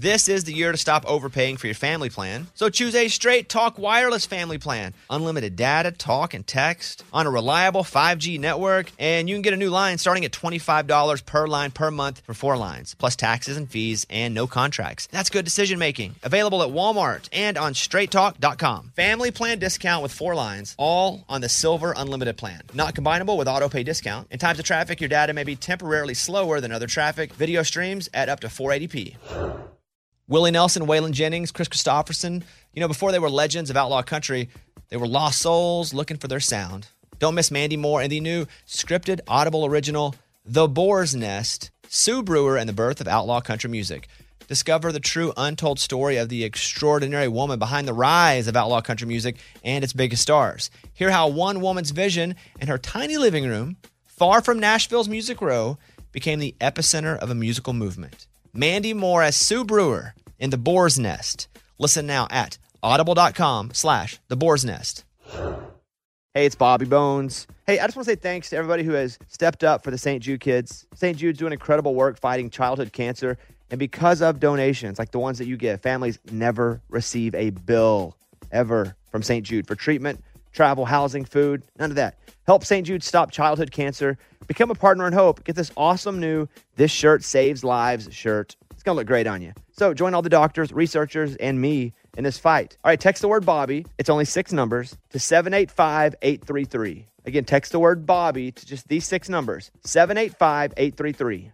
This is the year to stop overpaying for your family plan. So choose a Straight Talk Wireless family plan. Unlimited data, talk, and text on a reliable 5G network. And you can get a new line starting at $25 per line per month for 4 lines, plus taxes and fees and no contracts. That's good decision making. Available at Walmart and on straighttalk.com. Family plan discount with 4 lines, all on the Silver Unlimited plan. Not combinable with auto pay discount. In times of traffic, your data may be temporarily slower than other traffic. Video streams at up to 480p. Willie Nelson, Waylon Jennings, Chris Christopherson, before they were legends of outlaw country, they were lost souls looking for their sound. Don't miss Mandy Moore and the new scripted Audible original, The Boar's Nest, Sue Brewer and the Birth of Outlaw Country Music. Discover the true untold story of the extraordinary woman behind the rise of outlaw country music and its biggest stars. Hear how one woman's vision in her tiny living room, far from Nashville's Music Row, became the epicenter of a musical movement. Mandy Moore as Sue Brewer in The Boar's Nest. Listen now at audible.com/The Boar's Nest. Hey, it's Bobby Bones. Hey, I just want to say thanks to everybody who has stepped up for the St. Jude kids. St. Jude's doing incredible work fighting childhood cancer. And because of donations like the ones that you give, families never receive a bill ever from St. Jude for treatment, travel, housing, food, none of that. Help St. Jude stop childhood cancer. Become a partner in hope. Get this awesome new This Shirt Saves Lives shirt. It's going to look great on you. So join all the doctors, researchers, and me in this fight. All right, text the word Bobby. It's only 6 numbers to 785-833. Again, text the word Bobby to just these 6 numbers, 785-833.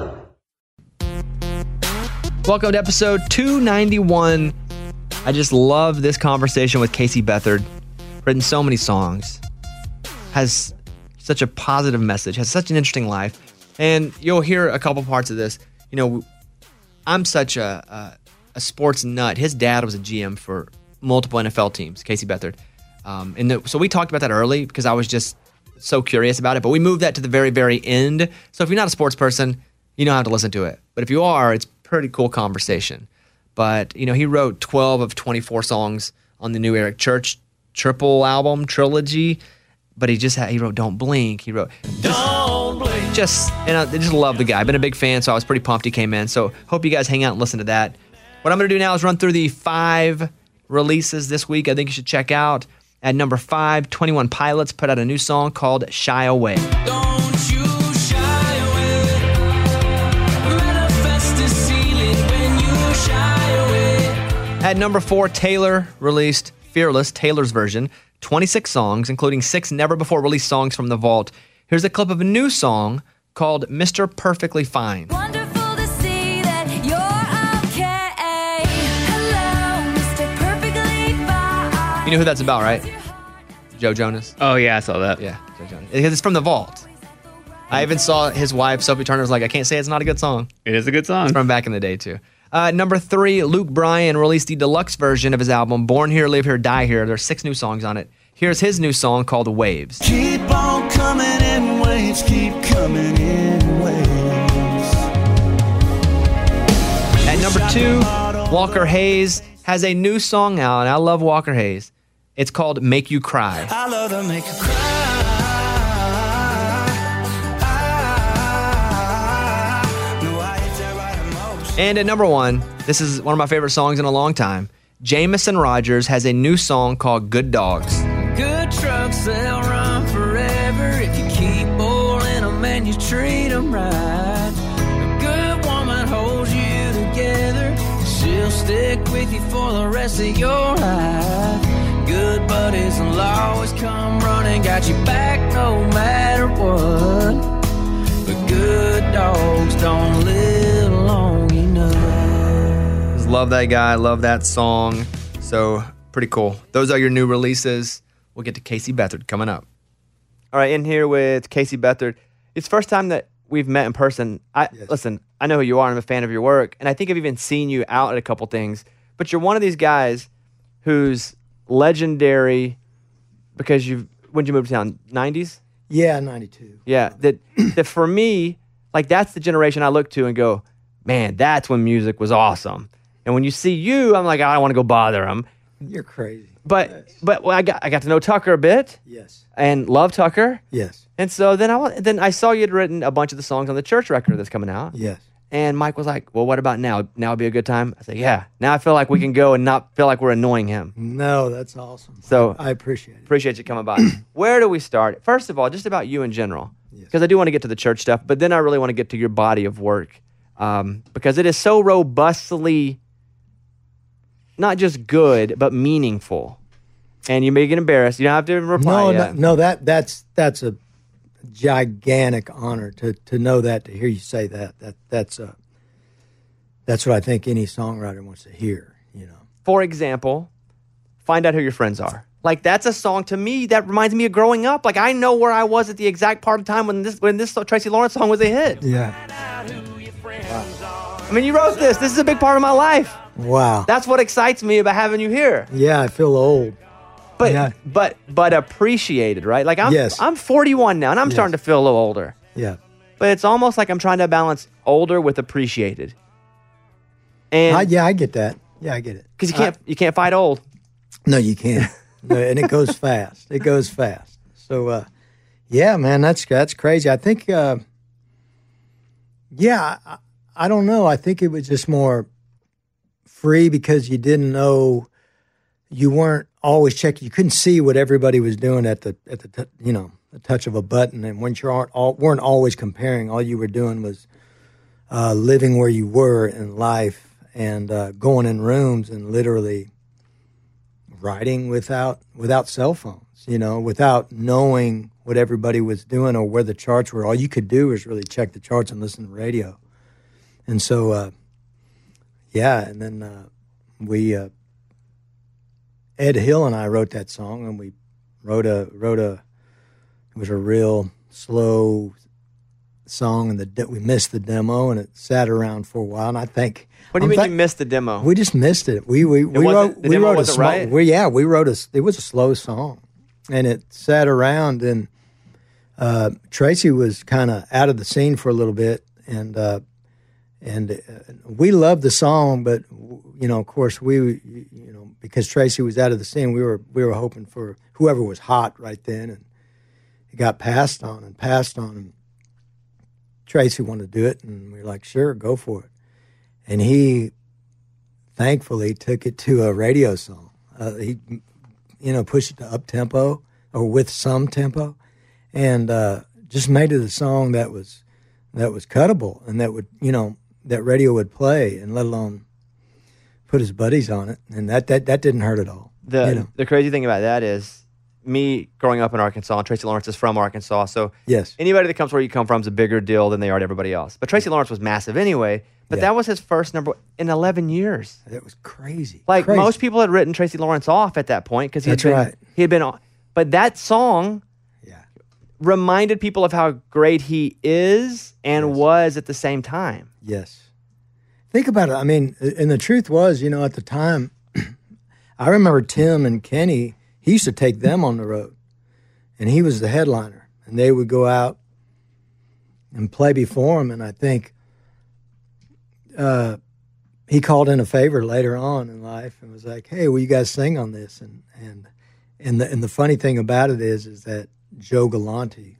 Welcome to episode 291. I just love this conversation with Casey Beathard. Written so many songs. Has such a positive message. Has such an interesting life. And you'll hear a couple parts of this. I'm such a sports nut. His dad was a GM for multiple NFL teams, Casey Beathard. So we talked about that early because I was just so curious about it. But we moved that to the very, very end. So if you're not a sports person, you don't have to listen to it. But if you are, it's pretty cool conversation. But, he wrote 12 of 24 songs on the new Eric Church triple album trilogy. But he wrote Don't Blink. He wrote Don't Blink. I just love the guy. I've been a big fan, so I was pretty pumped he came in. So hope you guys hang out and listen to that. What I'm going to do now is run through the 5 releases this week I think you should check out. At number 5, 21 Pilots put out a new song called Shy Away. Don't you shy away. Manifest the ceiling when you shy away. At number 4, Taylor released Fearless, Taylor's version. 26 songs, including 6 never-before-released songs from the vault. Here's a clip of a new song called Mr. Perfectly Fine. Wonderful to see that you're okay. Hello, Mr. Perfectly Fine. You know who that's about, right? Joe Jonas. Oh, yeah, I saw that. Yeah, Joe Jonas. Because it's from the vault. I even saw his wife, Sophie Turner, was like, I can't say it's not a good song. It is a good song. It's from back in the day, too. Number 3, Luke Bryan released the deluxe version of his album, Born Here, Live Here, Die Here. There's 6 new songs on it. Here's his new song called Waves. Keep on coming in waves, keep coming in waves. At number 2, Walker Hayes has a new song out, and I love Walker Hayes. It's called Make You Cry. I love to make you cry. And at number 1, this is one of my favorite songs in a long time. Jameson Rogers has a new song called Good Dogs. Good trucks, they'll run forever if you keep boiling them and you treat them right. A good woman holds you together. She'll stick with you for the rest of your life. Good buddies will always come running, got you back no matter what. But good dogs don't live long enough. Just love that guy, love that song. So pretty cool. Those are your new releases. We'll get to Casey Beathard coming up. All right, in here with Casey Beathard. It's the first time that we've met in person. Listen, I know who you are. I'm a fan of your work. And I think I've even seen you out at a couple things. But you're one of these guys who's legendary because when did you move to town? 90s? Yeah, 92. Yeah, that for me, like that's the generation I look to and go, man, that's when music was awesome. And when you see you, I'm like, I don't want to go bother him. You're crazy. But I got to know Tucker a bit. Yes. And love Tucker. Yes. And so then I saw you had written a bunch of the songs on the church record that's coming out. Yes. And Mike was like, well, what about now? Now would be a good time? I said, yeah. Now I feel like we can go and not feel like we're annoying him. No, that's awesome. So I appreciate it. Appreciate you coming by. Where do we start? First of all, just about you in general. Yes. Because I do want to get to the church stuff, but then I really want to get to your body of work. Because it is so robustly not just good, but meaningful. And you may get embarrassed. You don't have to reply yet. No, that's a gigantic honor to know that, to hear you say that. That's what I think any songwriter wants to hear, you know. For example, Find Out Who Your Friends Are. Like, that's a song to me that reminds me of growing up. Like, I know where I was at the exact part of time when this Tracy Lawrence song was a hit. Yeah. I mean, you wrote this. This is a big part of my life. Wow. That's what excites me about having you here. Yeah, I feel old. But Yeah. but appreciated, right? Like Yes. I'm 41 now, and I'm starting to feel a little older. Yeah. But it's almost like I'm trying to balance older with appreciated. And I get that. Yeah, I get it. because you can't fight old. No, you can't. No, and it goes fast. It goes fast. So, yeah, man, that's crazy. I think, I don't know. I think it was just more free because you didn't know, you weren't always checking. You couldn't see what everybody was doing at the touch of a button. And when you weren't always comparing, all you were doing was living where you were in life and going in rooms and literally writing without cell phones, without knowing what everybody was doing or where the charts were. All you could do was really check the charts and listen to radio. And so, and then we, Ed Hill and I wrote that song, and we wrote a. It was a real slow song, and we missed the demo, and it sat around for a while. And I think, What do you mean you missed the demo? we just missed it. We wasn't- wrote the we demo wrote a wasn't small. right? We wrote it was a slow song, and it sat around, and Tracy was kind of out of the scene for a little bit, and we loved the song, but of course because Tracy was out of the scene, we were hoping for whoever was hot right then, and it got passed on, and Tracy wanted to do it, and we were like, sure, go for it. And he thankfully took it to a radio song. He pushed it to up tempo or with some tempo, and just made it a song that was cuttable, and that would that radio would play, and let alone put his buddies on it, and that didn't hurt at all. The crazy thing about that is me growing up in Arkansas, and Tracy Lawrence is from Arkansas, so Yes. anybody that comes where you come from is a bigger deal than they are to everybody else. But Tracy Lawrence was massive anyway, but Yeah. that was his first number in 11 years. That was crazy. Like, Crazy. most people had written Tracy Lawrence off at that point because That's right. he had been on. But that song Yeah. reminded people of how great he is and was at the same time. Yes. Think about it. I mean, and the truth was, at the time, I remember Tim and Kenny, he used to take them on the road, and he was the headliner, and they would go out and play before him. And I think he called in a favor later on in life and was like, hey, will you guys sing on this? And the funny thing about it is that Joe Galante,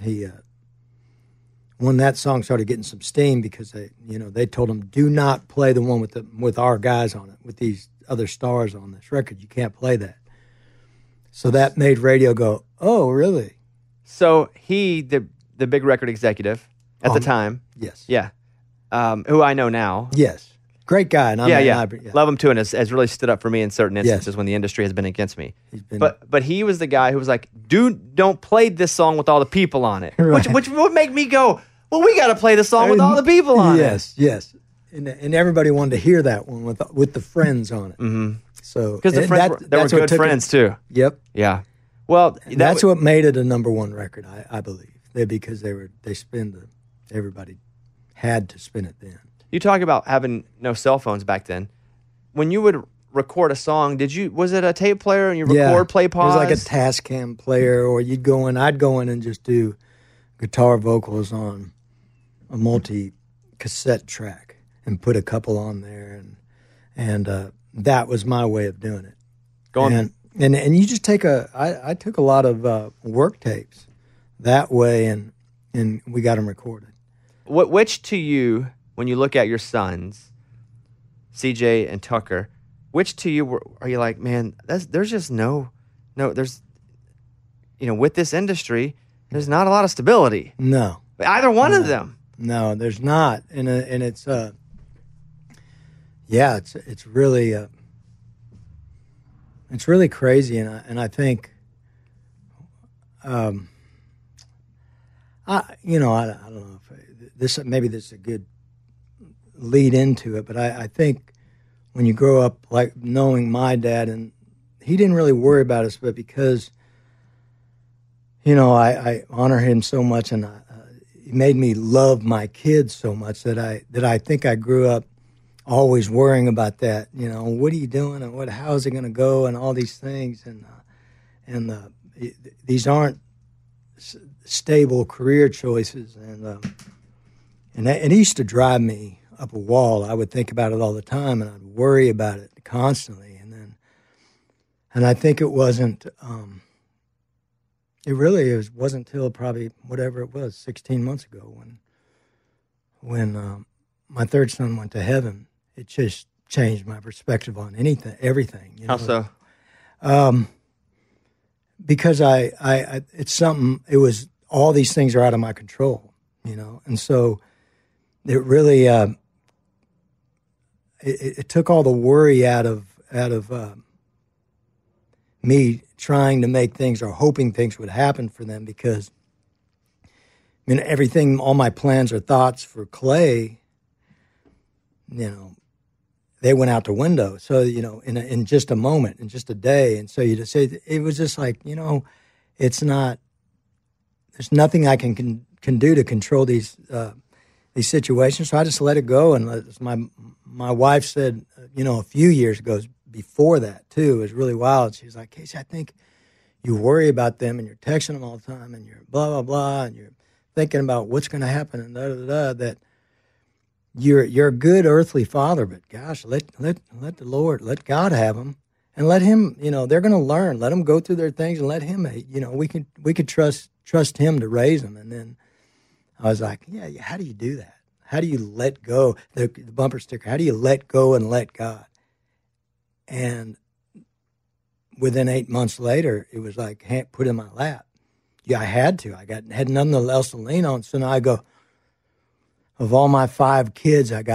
when that song started getting some steam, because they told him, do not play the one with our guys on it, with these other stars on this record. You can't play that. So that made radio go, oh, really? So he, the big record executive at the time, Yes. yeah, who I know now, Yes. Great guy. And yeah, love him too, and has really stood up for me in certain instances Yes. when the industry has been against me. He's been, But he was the guy who was like, don't play this song with all the people on it, Right. which would make me go, well, we got to play the song with all the people on it. Yes. And everybody wanted to hear that one with the friends on it. Mm-hmm. So Because the and friends they were that's what good took friends it. too. Yep. Yeah. Well, That's what made it a number one record, I believe. Because everybody had to spin it then. You talk about having no cell phones back then. When you would record a song, was it a tape player and you record, play, pause? It was like a Tascam player, or I'd go in and just do guitar vocals on a multi-cassette track and put a couple on there, and that was my way of doing it. And you just take I took a lot of work tapes that way, and we got them recorded. Which to you when you look at your sons, CJ and Tucker, which to you are you like, man, there's just there's, with this industry, there's not a lot of stability. No. Either one of them. No, there's not. And it's, it's really, it's really crazy. And I think, I don't know if maybe this is a good lead into it, but I think when you grow up like knowing my dad, and he didn't really worry about us, but because, I honor him so much, and he made me love my kids so much that I think I grew up always worrying about that. What are you doing, and how's it going to go, and all these things, and these aren't stable career choices, and it used to drive me up a wall. I would think about it all the time, and I'd worry about it constantly, and I think it wasn't. It wasn't until probably whatever it was, 16 months ago, when my third son went to heaven. It just changed my perspective on everything. How so? Because it's something. It was all these things are out of my control, and so it really it took all the worry out of me trying to make things or hoping things would happen for them, because everything, all my plans or thoughts for Clay, they went out the window. So, in just a moment, in just a day. And so you just say, it was just like, it's not, there's nothing I can do to control these situations. So I just let it go. And my wife said, a few years ago, before that too, it was really wild. She was like, Casey, I think you worry about them, and you're texting them all the time, and you're blah, blah, blah, and you're thinking about what's going to happen, and that you're a good earthly father, but gosh, let the Lord, let God have them, and let him, they're going to learn. Let them go through their things, and let him, we could trust him to raise them. And then I was like, yeah, how do you do that? How do you let go? The bumper sticker, how do you let go and let God? And within 8 months later, it was like put in my lap. Yeah, I had to. Had nothing else to lean on. So now I go, of all my 5 kids, I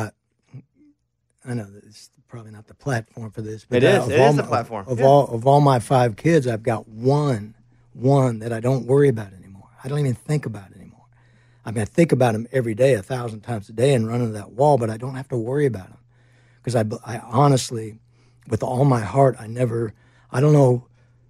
know it's probably not the platform for this, but it is the platform. Of all my 5 kids, I've got one that I don't worry about anymore. I don't even think about it anymore. I mean, I think about him every day, 1,000 times a day, and run into that wall, but I don't have to worry about him, because I honestly, with all my heart, I don't know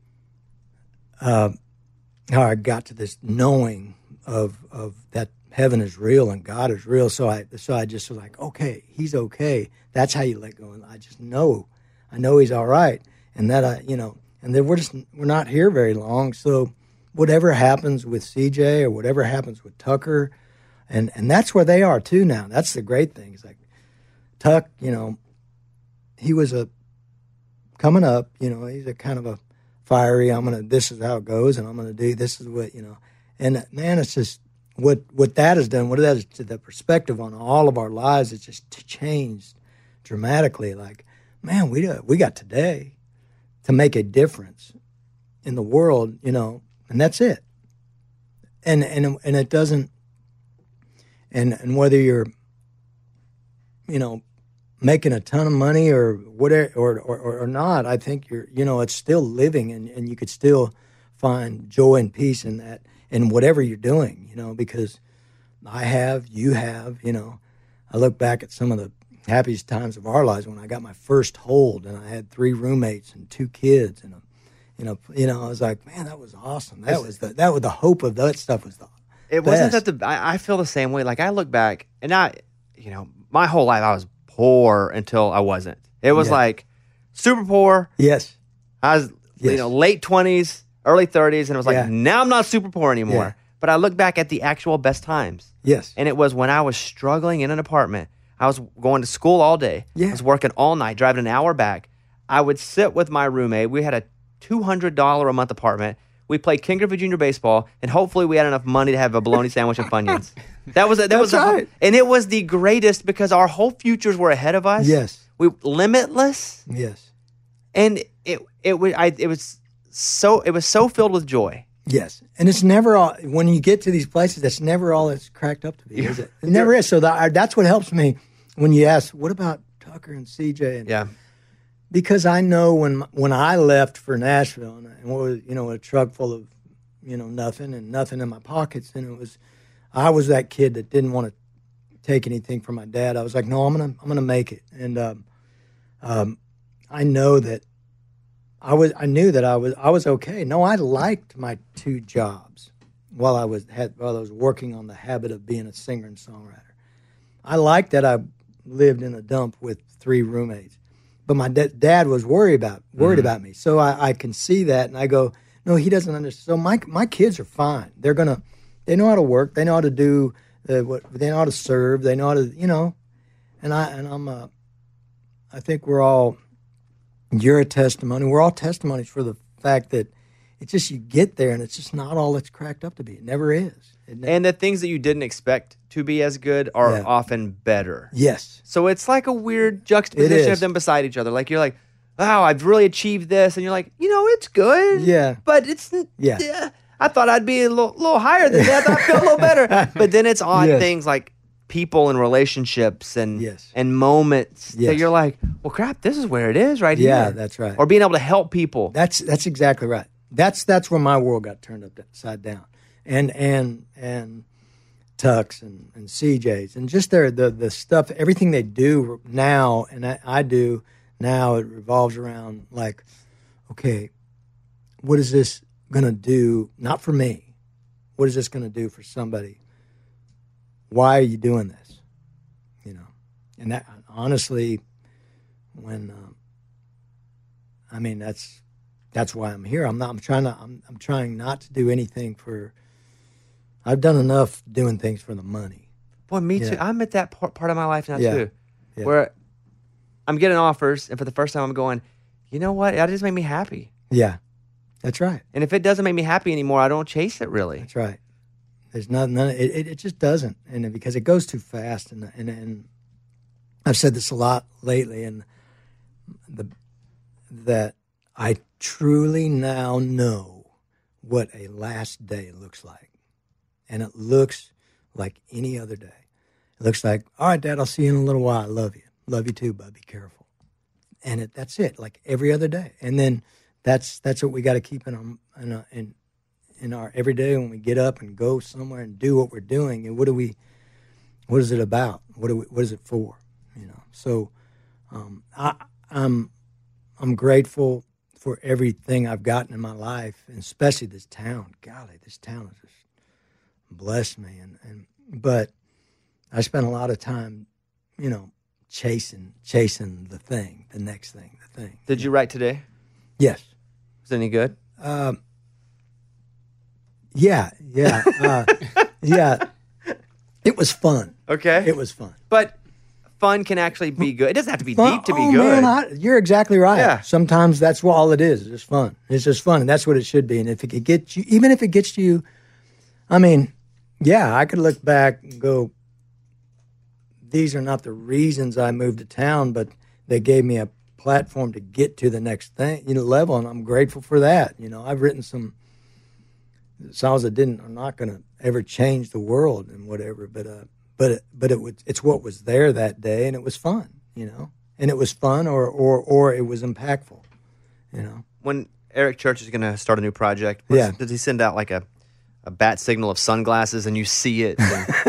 how I got to this knowing of that heaven is real and God is real. So I just was like, okay, he's okay. That's how you let go. And I just know, he's all right. And that and then we're not here very long. So whatever happens with CJ or whatever happens with Tucker, and that's where they are too now. That's the great thing. It's like Tuck, he was coming up, he's a kind of a fiery, this is how it goes, and I'm going to do, this is what, and man, it's just, what that has done, what that is to the perspective on all of our lives, it's just changed dramatically. Like, man, we got today to make a difference in the world, and that's it. And it doesn't, and whether you're, making a ton of money or whatever, or not, I think it's still living, and you could still find joy and peace in that, in whatever you're doing, because you have, I look back at some of the happiest times of our lives when I got my first hold, and I had 3 roommates and 2 kids, and I was like, man, that was awesome. That was the hope of that stuff was the It best. wasn't that I feel the same way. Like, I look back, and my whole life I was poor until I wasn't. It was like super poor. Yes. I was, late 20s, early 30s, and it was like, now I'm not super poor anymore. Yeah. But I look back at the actual best times. Yes. And it was when I was struggling in an apartment. I was going to school all day. Yeah. I was working all night, driving an hour back. I would sit with my roommate. We had a $200 a month apartment. We played King Griffey Jr. baseball, and hopefully we had enough money to have a bologna sandwich and Funyuns. That was right. And it was the greatest because our whole futures were ahead of us. Yes. We limitless, Yes. and it was so filled with joy. Yes, and it's never all. When you get to these places, that's never all it's cracked up to be, is it? It never is. So that's what helps me when you ask, "What about Tucker and CJ?" And, Yeah. because I know when I left for Nashville and was a truck full of nothing and nothing in my pockets, and I was that kid that didn't want to take anything from my dad. I was like, no, I'm gonna make it, and I know that. I knew that I was okay. No, I liked my 2 jobs while I was working on the habit of being a singer and songwriter. I liked that I lived in a dump with 3 roommates, but my dad was worried about me. So I can see that, and I go, no, he doesn't understand. So my kids are fine. They know how to work. They know how to do they know how to serve. They know how to and I think we're all. You're a testimony. We're all testimonies for the fact that it's just you get there and it's just not all it's cracked up to be. It never is. And the things that you didn't expect to be as good are often better. Yes. So it's like a weird juxtaposition of them beside each other. Like you're like, wow, I've really achieved this. And you're like, it's good. Yeah. But it's, I thought I'd be a little higher than that. I feel a little better. But then it's odd things like people and relationships and moments that you're like, well, crap, this is where it is right here. Yeah, that's right. Or being able to help people. That's exactly right. That's where my world got turned upside down. And Tux and CJ's and just the stuff, everything they do now and I do now, it revolves around like, okay, what is this going to do? Not for me. What is this going to do for somebody? Why are you doing this? And that honestly, when that's why I'm here. I'm trying not to do anything for. I've done enough doing things for the money. Boy, me too. I'm at that part of my life now too, Yeah. where I'm getting offers, and for the first time, I'm going, you know what? That just made me happy. Yeah, that's right. And if it doesn't make me happy anymore, I don't chase it really. That's right. There's none. It just doesn't, and because it goes too fast, and I've said this a lot lately, and that I truly now know what a last day looks like, and it looks like any other day. It looks like, all right, Dad, I'll see you in a little while. I love you too, bud. Be careful, and that's it. Like every other day, and then that's what we got to keep in our every day when we get up and go somewhere and do what we're doing. And what is it about? What is it for? So I'm grateful for everything I've gotten in my life, and especially this town. Golly, this town has just blessed me. But I spent a lot of time, chasing the next thing. Did you write today? Yes. Was it any good? Yeah. Yeah. It was fun. Okay. It was fun. But fun can actually be good. It doesn't have to be Fun, deep to be good. Man, you're exactly right. Yeah. Sometimes that's all it is. It's just fun. It's just fun, and that's what it should be. And if it could get you, even if it gets you, I could look back and go, these are not the reasons I moved to town, but they gave me a platform to get to the next thing, level, and I'm grateful for that. I've written some songs that are not going to ever change the world and whatever, but it's what was there that day, and it was fun, and it was fun or it was impactful, When Eric Church is going to start a new project, does he send out like a bat signal of sunglasses and you see it?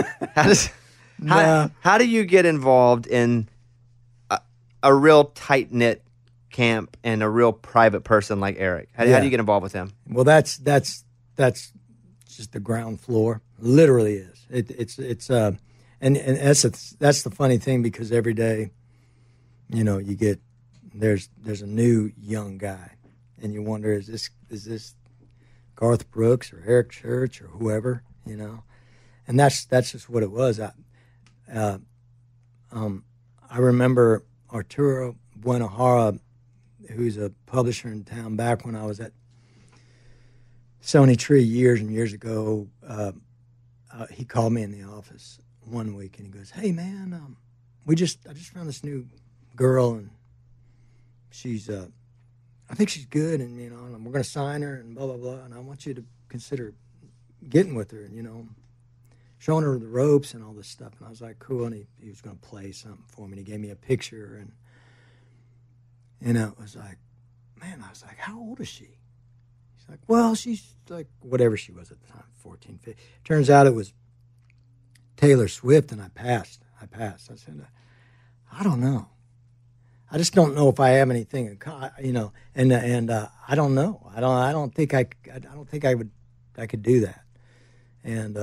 How do you get involved in a real tight-knit camp and a real private person like Eric? How do you get involved with him? Well, that's just the ground floor. Literally is. It's and that's the funny thing, because every day, you get there's a new young guy, and you wonder, is this Garth Brooks or Eric Church or whoever, and that's just what it was. I remember Arturo Buenahara, who's a publisher in town, back when I was at Sony Tree years and years ago. he called me in the office one week and he goes, "Hey man, I just found this new girl and she's I think she's good and and we're gonna sign her and blah blah blah, and I want you to consider getting with her and showing her the ropes and all this stuff." And I was like, "Cool." And he was gonna play something for me and he gave me a picture and it was like, man, I was like, "How old is she?" He's like, "Well, she's like whatever she was at the time, 14, 15. Turns out it was Taylor Swift, and I passed. I said, "I don't know. I just don't know if I have anything, and I don't know. I don't think I could do that." And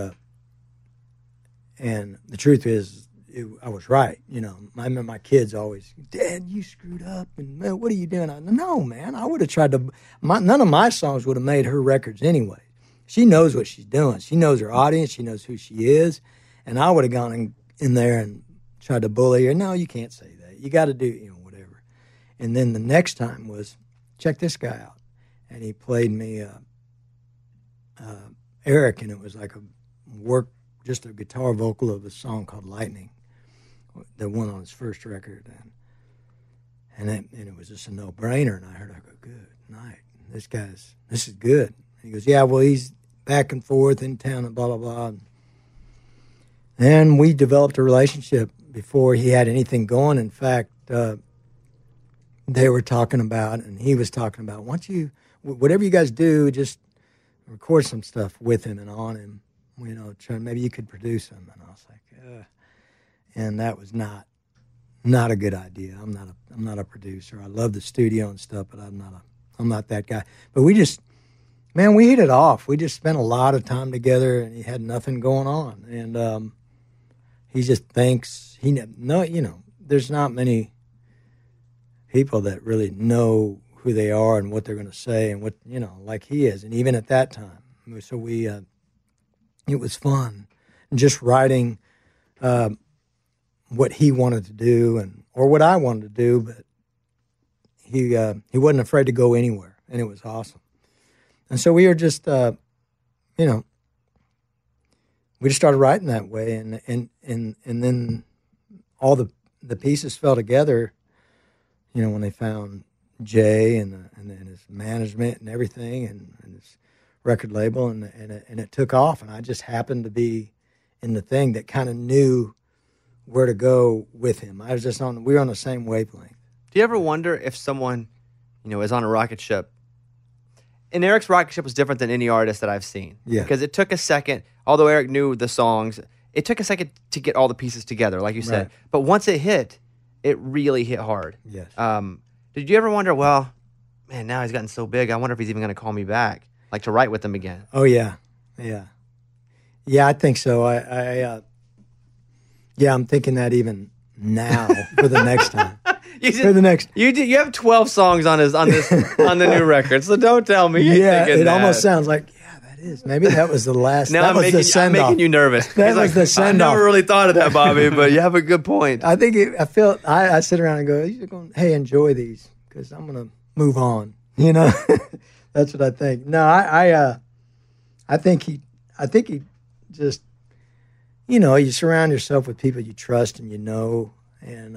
the truth is, I was right. I remember my kids always, "Dad, you screwed up, and man, what are you doing?" No, man, I would have tried to. None of my songs would have made her records anyway. She knows what she's doing. She knows her audience. She knows who she is, and I would have gone in there and tried to bully her. "No, you can't say that. You got to do whatever." And then the next time was, check this guy out, and he played me Eric, and it was like just a guitar vocal of a song called "Lightning," that won on his first record, and it was just a no-brainer. And I heard, I go, "Good night, this is good." And he goes, "Yeah, well, he's back and forth in town and blah blah blah." And we developed a relationship before he had anything going. In fact, they were talking about, and he was talking about, "Why don't you, whatever you guys do, just record some stuff with him and on him. Maybe you could produce him." And I was like, and that was not a good idea. I'm not a producer. I love the studio and stuff, but I'm not that guy. But we hit it off. We just spent a lot of time together, and he had nothing going on. And he just thinks there's not many people that really know who they are and what they're going to say and what like he is. And even at that time, so it was fun, and just writing what he wanted to do or what I wanted to do, but he wasn't afraid to go anywhere, and it was awesome. And so we were just we just started writing that way, and then all the pieces fell together, when they found Jay and his management and everything and his record label, and it took off, and I just happened to be in the thing that kind of knew where to go with him. I was just we were on the same wavelength. Do you ever wonder if someone, is on a rocket ship? And Eric's rocket ship was different than any artist that I've seen. Yeah. Because it took a second, although Eric knew the songs, it took a second to get all the pieces together, like you said. Right. But once it hit, it really hit hard. Yes. Did you ever wonder, well, man, now he's gotten so big, I wonder if he's even going to call me back, like to write with him again? Oh, yeah. Yeah, I think so. I'm thinking that even now for the next time. You have 12 songs on the new record, so don't tell me. It almost sounds like that is. Maybe that was the last. Now I'm making you nervous. That was the send off. I never really thought of that, Bobby, but you have a good point. I think I sit around and go, "You're going, hey, enjoy these because I'm going to move on." That's what I think. No, I think he just, you surround yourself with people you trust and and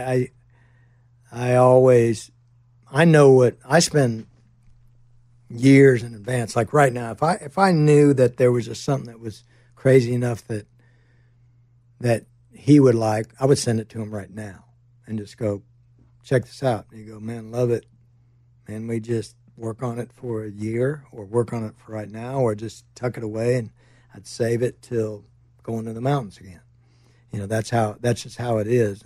I know what I spend years in advance. Like right now, if I knew that there was just something that was crazy enough that he would like, I would send it to him right now and just go, "Check this out." And you go, "Man, love it. Man, we just work on it for a year or work on it for right now or just tuck it away," and I'd save it till going to the mountains again. That's just how it is.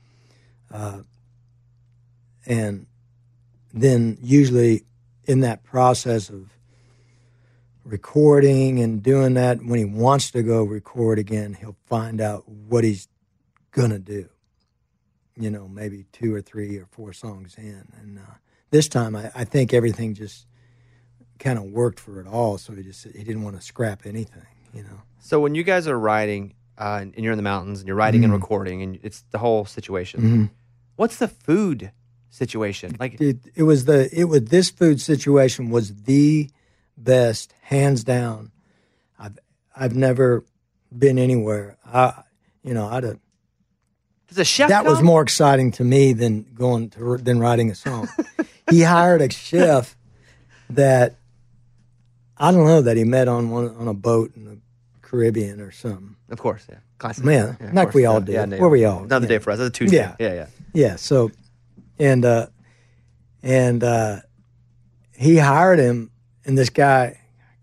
And then usually in that process of recording and doing that, when he wants to go record again, he'll find out what he's going to do, maybe 2 or 3 or 4 songs in. And this time I think everything just kind of worked for it all, so he didn't want to scrap anything, So when you guys are writing and you're in the mountains and you're writing and recording and it's the whole situation, what's the food situation like? This food situation was the best, hands down. I've never been anywhere, I'd have. Does a chef That was come? more exciting to me than writing a song. He hired a chef that I don't know that he met on a boat in the Caribbean or something. Of course, yeah. Classic. Man, of like course. we all do. Yeah, Where we all. Another day for us. That's a Tuesday. Yeah. Yeah. Yeah. So, and he hired him, and this guy,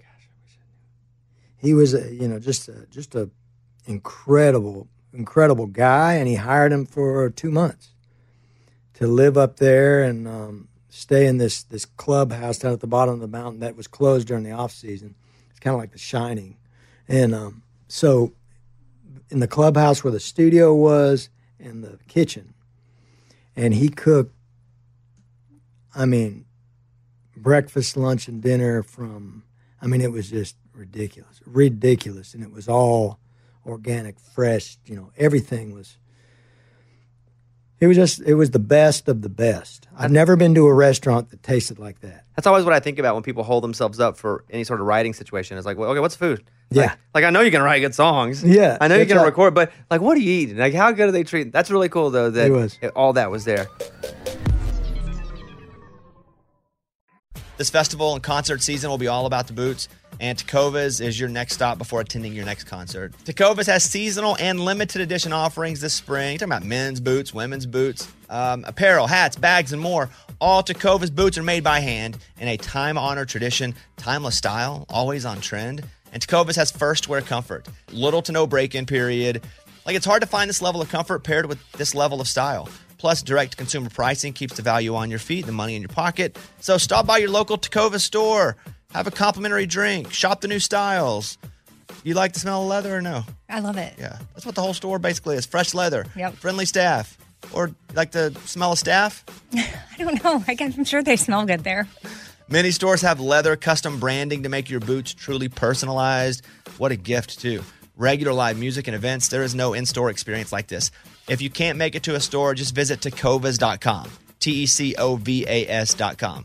he was just a incredible guy, and he hired him for 2 months to live up there and stay in this clubhouse down at the bottom of the mountain that was closed during the off season. It's kind of like The Shining, and so in the clubhouse where the studio was and the kitchen, and he cooked. I mean, breakfast, lunch, and dinner it was just ridiculous, and it was all organic, fresh. Everything was. It was the best of the best. I've never been to a restaurant that tasted like that. That's always what I think about when people hold themselves up for any sort of writing situation. It's like, well, okay, what's food? Yeah. Like I know you can write good songs. Yeah, I know you that's can right. record, but like, what do you eat? Like, how good are they treating? That's really cool, though, that It was. all that was there. This festival and concert season will be all about the boots, and Tecovas is your next stop before attending your next concert. Tecovas has seasonal and limited edition offerings this spring. You're talking about men's boots, women's boots, apparel, hats, bags, and more. All Tecovas boots are made by hand in a time-honored tradition, timeless style, always on trend. And Tecovas has first-wear comfort, little to no break-in period. Like, it's hard to find this level of comfort paired with this level of style. Plus, direct-to-consumer pricing keeps the value on your feet, the money in your pocket. So stop by your local Tecovas store. Have a complimentary drink. Shop the new styles. You like the smell of leather or no? I love it. Yeah. That's what the whole store basically is. Fresh leather. Yep. Friendly staff. Or like the smell of staff? I don't know. I'm sure they smell good there. Many stores have leather custom branding to make your boots truly personalized. What a gift, too. Regular live music and events, there is no in-store experience like this. If you can't make it to a store, just visit tecovas.com. Tecovas.com.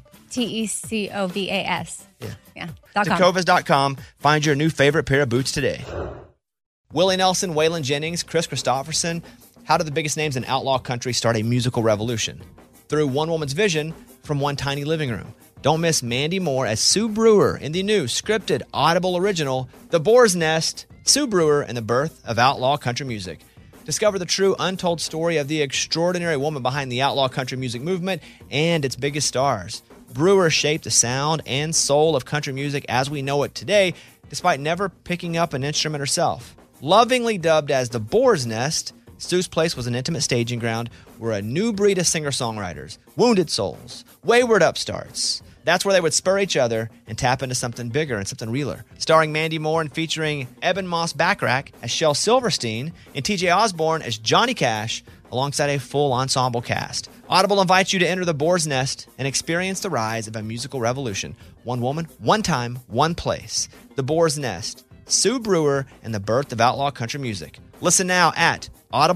Tecovas. Yeah. .com. Tecovas.com. Find your new favorite pair of boots today. Willie Nelson, Waylon Jennings, Chris Christopherson. How did the biggest names in outlaw country start a musical revolution? Through one woman's vision from one tiny living room. Don't miss Mandy Moore as Sue Brewer in the new scripted Audible original, The Boar's Nest, Sue Brewer and the Birth of Outlaw Country Music. Discover the true untold story of the extraordinary woman behind the outlaw country music movement and its biggest stars. Brewer shaped the sound and soul of country music as we know it today, despite never picking up an instrument herself. Lovingly dubbed as the Boar's Nest, Sue's place was an intimate staging ground where a new breed of singer-songwriters, wounded souls, wayward upstarts, that's where they would spur each other and tap into something bigger and something realer. Starring Mandy Moore and featuring Eben Moss Backrack as Shel Silverstein and TJ Osborne as Johnny Cash, alongside a full ensemble cast. Audible invites you to enter the Boar's Nest and experience the rise of a musical revolution. One woman, one time, one place. The Boar's Nest, Sue Brewer, and the birth of outlaw country music. Listen now at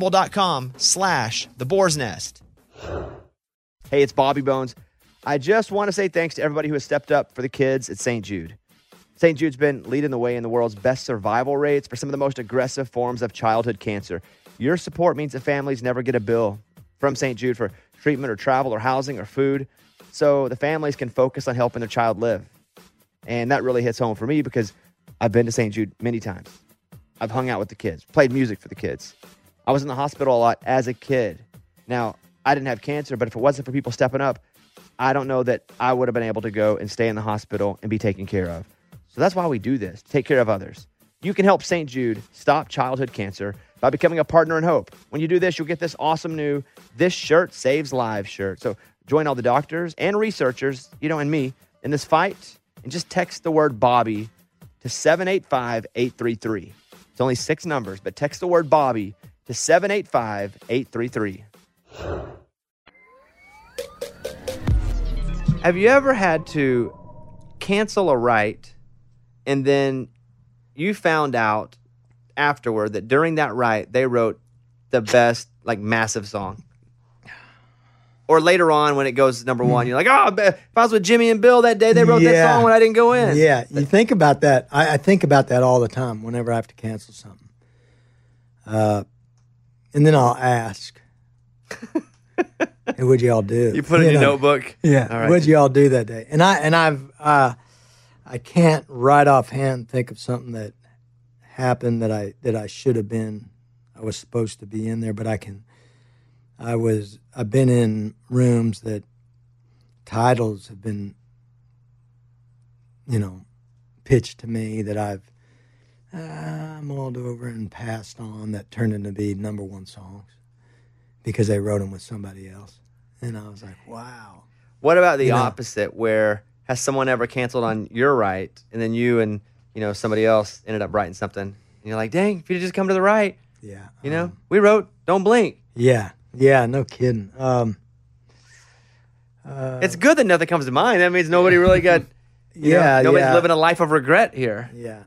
audible.com/The Boar's Nest. Hey, it's Bobby Bones. I just want to say thanks to everybody who has stepped up for the kids at St. Jude. St. Jude's been leading the way in the world's best survival rates for some of the most aggressive forms of childhood cancer. Your support means that families never get a bill from St. Jude for treatment or travel or housing or food, so the families can focus on helping their child live. And that really hits home for me because I've been to St. Jude many times. I've hung out with the kids, played music for the kids. I was in the hospital a lot as a kid. Now, I didn't have cancer, but if it wasn't for people stepping up, I don't know that I would have been able to go and stay in the hospital and be taken care of. So that's why we do this, take care of others. You can help St. Jude stop childhood cancer by becoming a partner in hope. When you do this, you'll get this awesome new This Shirt Saves Lives shirt. So join all the doctors and researchers, and me, in this fight, and just text the word Bobby to 785-833. It's only 6 numbers, but text the word Bobby to 785-833. Have you ever had to cancel a write and then you found out afterward that during that write they wrote the best, massive song? Or later on when it goes number one, you're like, oh, if I was with Jimmy and Bill that day, they wrote that song when I didn't go in. Yeah, you think about that. I think about that all the time whenever I have to cancel something. And then I'll ask, hey, what'd y'all do? You put it in your notebook? Yeah. All right. What'd y'all do that day? And I can't right offhand think of something that happened that I should have been. I was supposed to be in there, but I've been in rooms that titles have been, pitched to me that I've mulled over and passed on that turned into be number one songs because they wrote them with somebody else. And I was like, wow. What about the opposite, where has someone ever canceled on your right, and then you and somebody else ended up writing something, and you're like, dang, if you'd just come to the right, yeah, we wrote Don't Blink. Yeah, no kidding. It's good that nothing comes to mind. That means nobody really got, nobody's living a life of regret here. Yeah.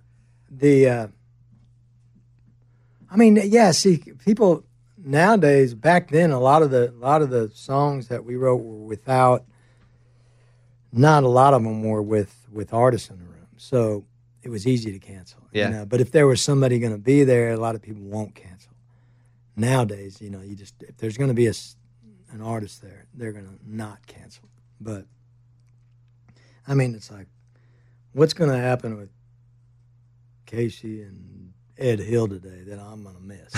See, people nowadays, back then, a lot of the songs that we wrote were without, not a lot of them were with artists in the room. So it was easy to cancel. Yeah. But if there was somebody going to be there, a lot of people won't cancel. Nowadays, if there's going to be an artist there, they're going to not cancel. But, it's like, what's going to happen with Casey and Ed Hill today that I'm going to miss?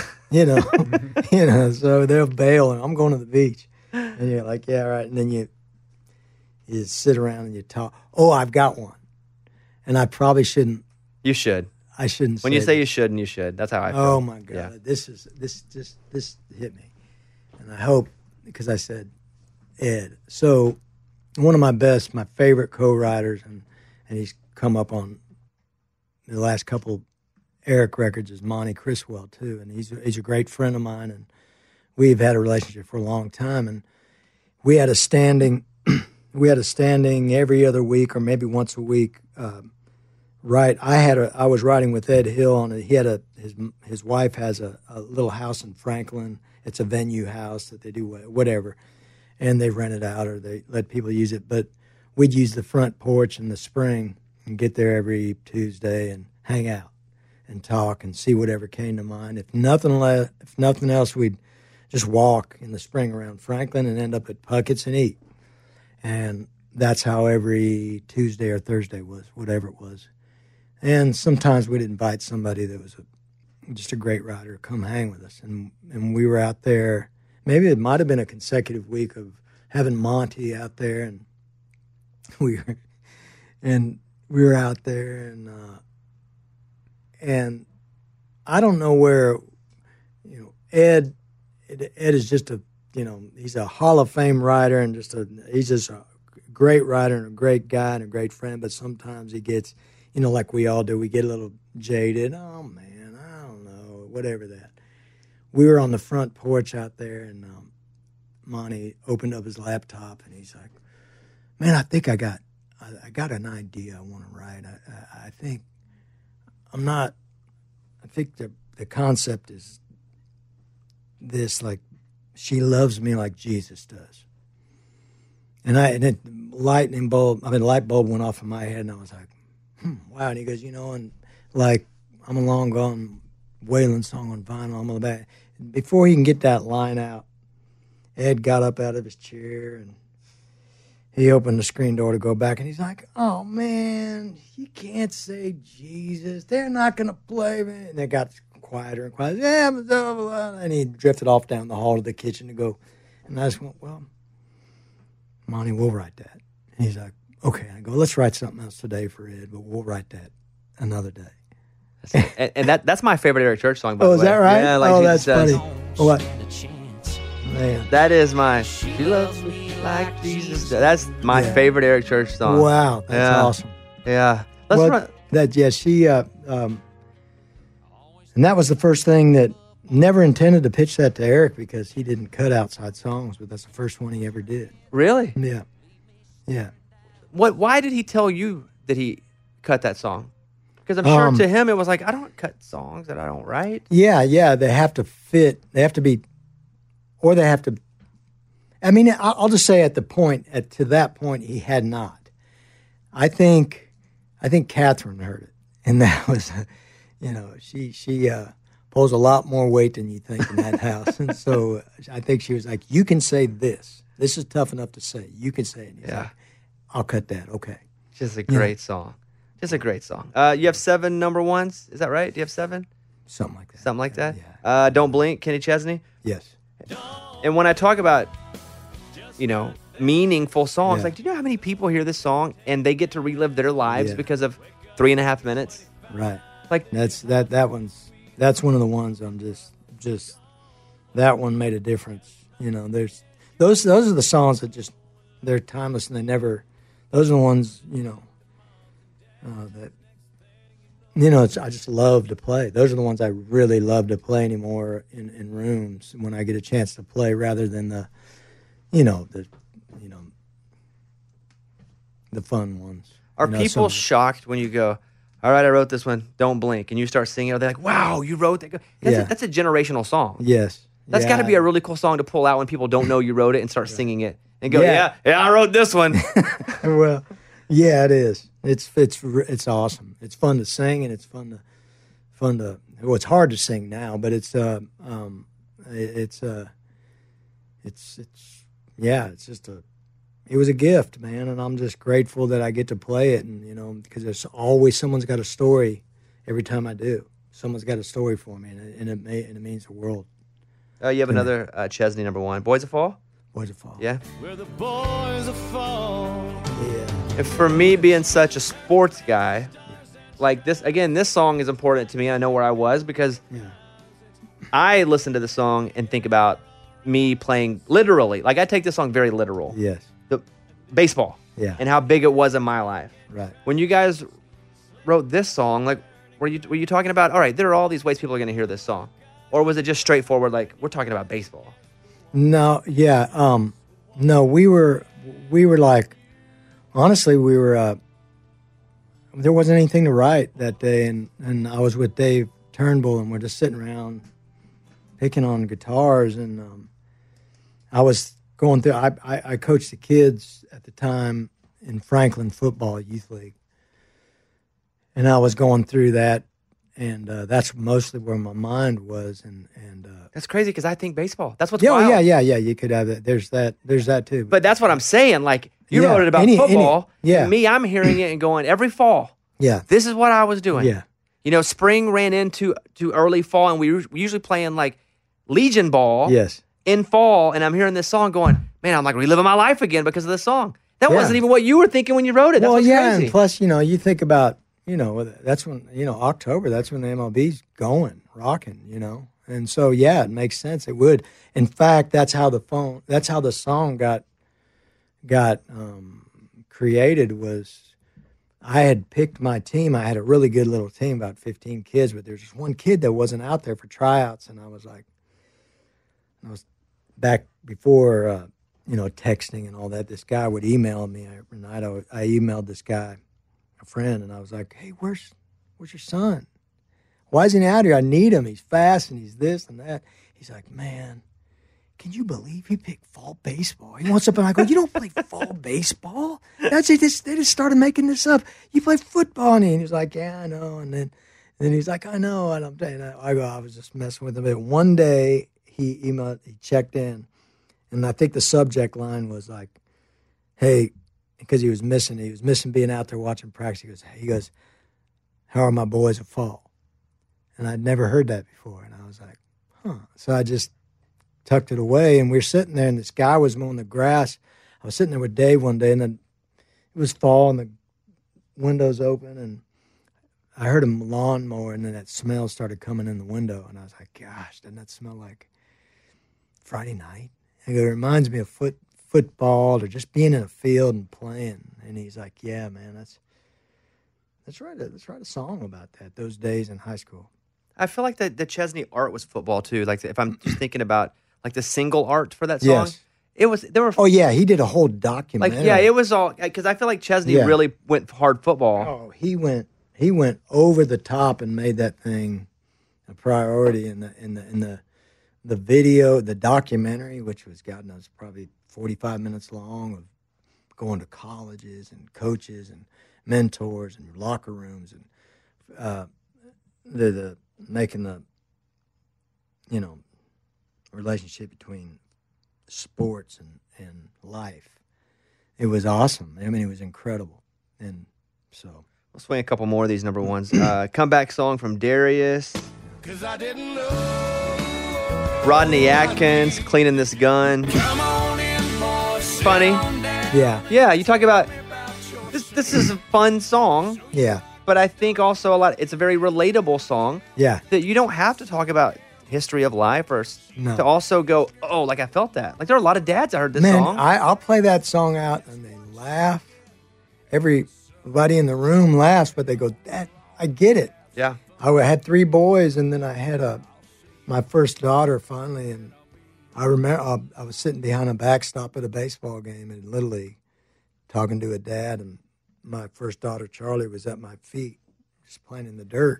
So they'll bail and I'm going to the beach. And you're like, yeah, right. And then you sit around and you talk. Oh, I've got one. And I probably shouldn't. You should. I shouldn't when you say you shouldn't, you should. That's how I feel. Oh, my God. Yeah. This hit me. And I hope, because I said Ed. So one of my favorite co-writers, and he's come up on the last couple Eric records, is Monty Criswell, too. And he's a great friend of mine, and we've had a relationship for a long time. And we had a standing every other week or maybe once a week. I was writing with Ed Hill on it. He had his wife has a little house in Franklin. It's a venue house that they do whatever, and they rent it out or they let people use it. But we'd use the front porch in the spring and get there every Tuesday and hang out and talk and see whatever came to mind. If nothing else, we'd just walk in the spring around Franklin and end up at Puckett's and eat. And that's how every Tuesday or Thursday was, whatever it was. And sometimes we'd invite somebody that was just a great writer to come hang with us. And we were out there. Maybe it might have been a consecutive week of having Monty out there. And we were out there. And I don't know where, Ed is just he's a Hall of Fame writer and he's just a great writer and a great guy and a great friend. But sometimes he gets, like we all do, we get a little jaded. Oh, man, I don't know, whatever that. We were on the front porch out there, and Monty opened up his laptop, and he's like, man, I think I got an idea I want to write. I think the concept is this, like, she loves me like Jesus does. And light bulb went off in my head, and I was like, wow. And he goes, and like, I'm a long gone Waylon song on vinyl. I'm on the back. Before he can get that line out, Ed got up out of his chair and he opened the screen door to go back, and he's like, oh, man, you can't say Jesus. They're not going to play me. And it got quieter and quieter. Yeah, blah, blah, blah. And he drifted off down the hall to the kitchen to go. And I just went, well, Monty, we'll write that. And he's like, okay. I go, let's write something else today for Ed, but we'll write that another day. and that's my favorite Eric Church song, by the way. Oh, is that right? Yeah, like that's funny. What? Man. That is my, she loves me like Jesus. That's my favorite Eric Church song. Wow, that's awesome. Yeah. And that was the first thing that, never intended to pitch that to Eric because he didn't cut outside songs, but that's the first one he ever did. Really? Yeah. Yeah. Why did he tell you that he cut that song? Because I'm sure to him it was like, I don't cut songs that I don't write. Yeah. They have to fit. They have to be, or they have to. I mean, I'll just say to that point, he had not. I think Catherine heard it, and that was, she pulls a lot more weight than you think in that house. And so I think she was like, you can say this. This is tough enough to say. You can say it. And he's like, I'll cut that. Okay. Just a great song. Just a great song. You have 7 number ones. Is that right? Do you have 7? Something like that. Something like that? Yeah. Don't Blink, Kenny Chesney. Yes. And when I talk about, meaningful songs, Yeah. like, do you know how many people hear this song and they get to relive their lives Yeah. because of 3.5 minutes? Right. Like, That's one of the ones I'm just that one made a difference. There's those are the songs that just they're timeless and they never. Those are the ones that I just love to play. Those are the ones I really love to play anymore in rooms when I get a chance to play, rather than the fun ones. are people shocked when you go, all right, I wrote this one, Don't Blink, and you start singing it? They're like, wow, you wrote that? That's a generational song. Yes. That's got to be a really cool song to pull out when people don't know you wrote it and start singing it and go, yeah, I wrote this one. Well, yeah, it is. It's awesome. It's fun to sing, and it's fun to. Well, it's hard to sing now, but it's just it was a gift, man, and I'm just grateful that I get to play it, and because there's always someone's got a story every time I do. Someone's got a story for me, and it means the world. You have another Chesney number 1, Boys of Fall. Boys of Fall. Yeah. We're the boys of fall. Yeah. And for me being such a sports guy, like this song is important to me. I know where I was because I listen to the song and think about me playing literally. Like, I take this song very literal. Yes. The baseball. Yeah. And how big it was in my life. Right. When you guys wrote this song, like, were you talking about, all right, there are all these ways people are going to hear this song? Or was it just straightforward, like, we're talking about baseball? No, yeah, no, we were like, honestly, there wasn't anything to write that day, and I was with Dave Turnbull, and we're just sitting around picking on guitars, and I was going through, I coached the kids at the time in Franklin football youth league, and I was going through that, and that's mostly where my mind was, and That's crazy because I think baseball. That's what's yeah, wild. yeah. You could have that. There's that too. But that's what I'm saying. Like, you Yeah, wrote it about any- football. yeah. And me, I'm hearing it and going, every fall, Yeah, this is what I was doing. yeah, Spring ran into early fall, and we usually playing like Legion ball yes. in fall, and I'm hearing this song going, man, I'm like reliving my life again because of this song. That Yeah. wasn't even what you were thinking when you wrote it. That's Well, what's yeah, crazy. and plus, you think about, that's when, October, that's when the MLB's going, rocking, And so, yeah, it makes sense. It would. In fact, that's how the song got created. Was I had picked my team. I had a really good little team, about 15 kids, but there's just one kid that wasn't out there for tryouts, and I was back before, texting and all that. This guy would email me every night. I emailed this guy, a friend, and I was like, "Hey, where's your son? Why isn't he out here? I need him. He's fast and he's this and that." He's like, "Man, can you believe he picked fall baseball?" He wants up, and I go, "You don't play fall baseball? They just started making this up. You play football." And he was like, "Yeah, I know." And then he's like, "I know." And I'm saying, I was just messing with him. But one day he checked in, and I think the subject line was like, "Hey," because he was missing being out there watching practice. He goes, "How are my boys at fall?" And I'd never heard that before. And I was like, huh. So I just tucked it away. And we were sitting there, and this guy was mowing the grass. I was sitting there with Dave one day, and then it was fall, and the windows open. And I heard a lawnmower, and then that smell started coming in the window. And I was like, gosh, doesn't that smell like Friday night? And it reminds me of football or just being in a field and playing. And he's like, yeah, man, let's write a song about that, those days in high school. I feel like the Chesney art was football too. Like, if I'm just thinking about like the single art for that song, Yes. there were Oh yeah, he did a whole documentary. like, yeah, it was all, because I feel like Chesney Yeah. really went hard football. Oh, he went over the top and made that thing a priority in the video, the documentary, which was, God knows, probably 45 minutes long, of going to colleges and coaches and mentors and locker rooms and the making the relationship between sports and life. It was awesome. I mean, it was incredible. And so We'll swing a couple more of these number ones. Comeback song from Darius. Rodney Atkins, Cleaning This Gun. Funny. yeah, Yeah, you talk about this is a fun song, yeah, but I think also it's a very relatable song yeah. that you don't have to talk about history of life or No. to also go, oh, like I felt that. Like there are a lot of dads that heard this Man, song. I'll play that song out and they laugh. Everybody in the room laughs, but they go, "That I get it." Yeah. I had 3 boys, and then I had my first daughter finally, and I remember I was sitting behind a backstop at a baseball game in Little League, talking to a dad, and my first daughter Charlie was at my feet, just playing in the dirt.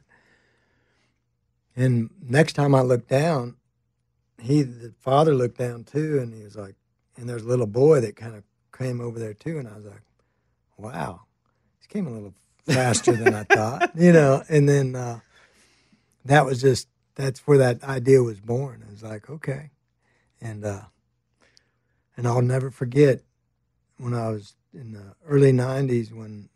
And next time I looked down, the father looked down too, and he was like, and there's a little boy that kind of came over there too, and I was like, wow, he came a little faster than I thought, and then that's where that idea was born. It was like, okay. And I'll never forget when I was in the early 90s when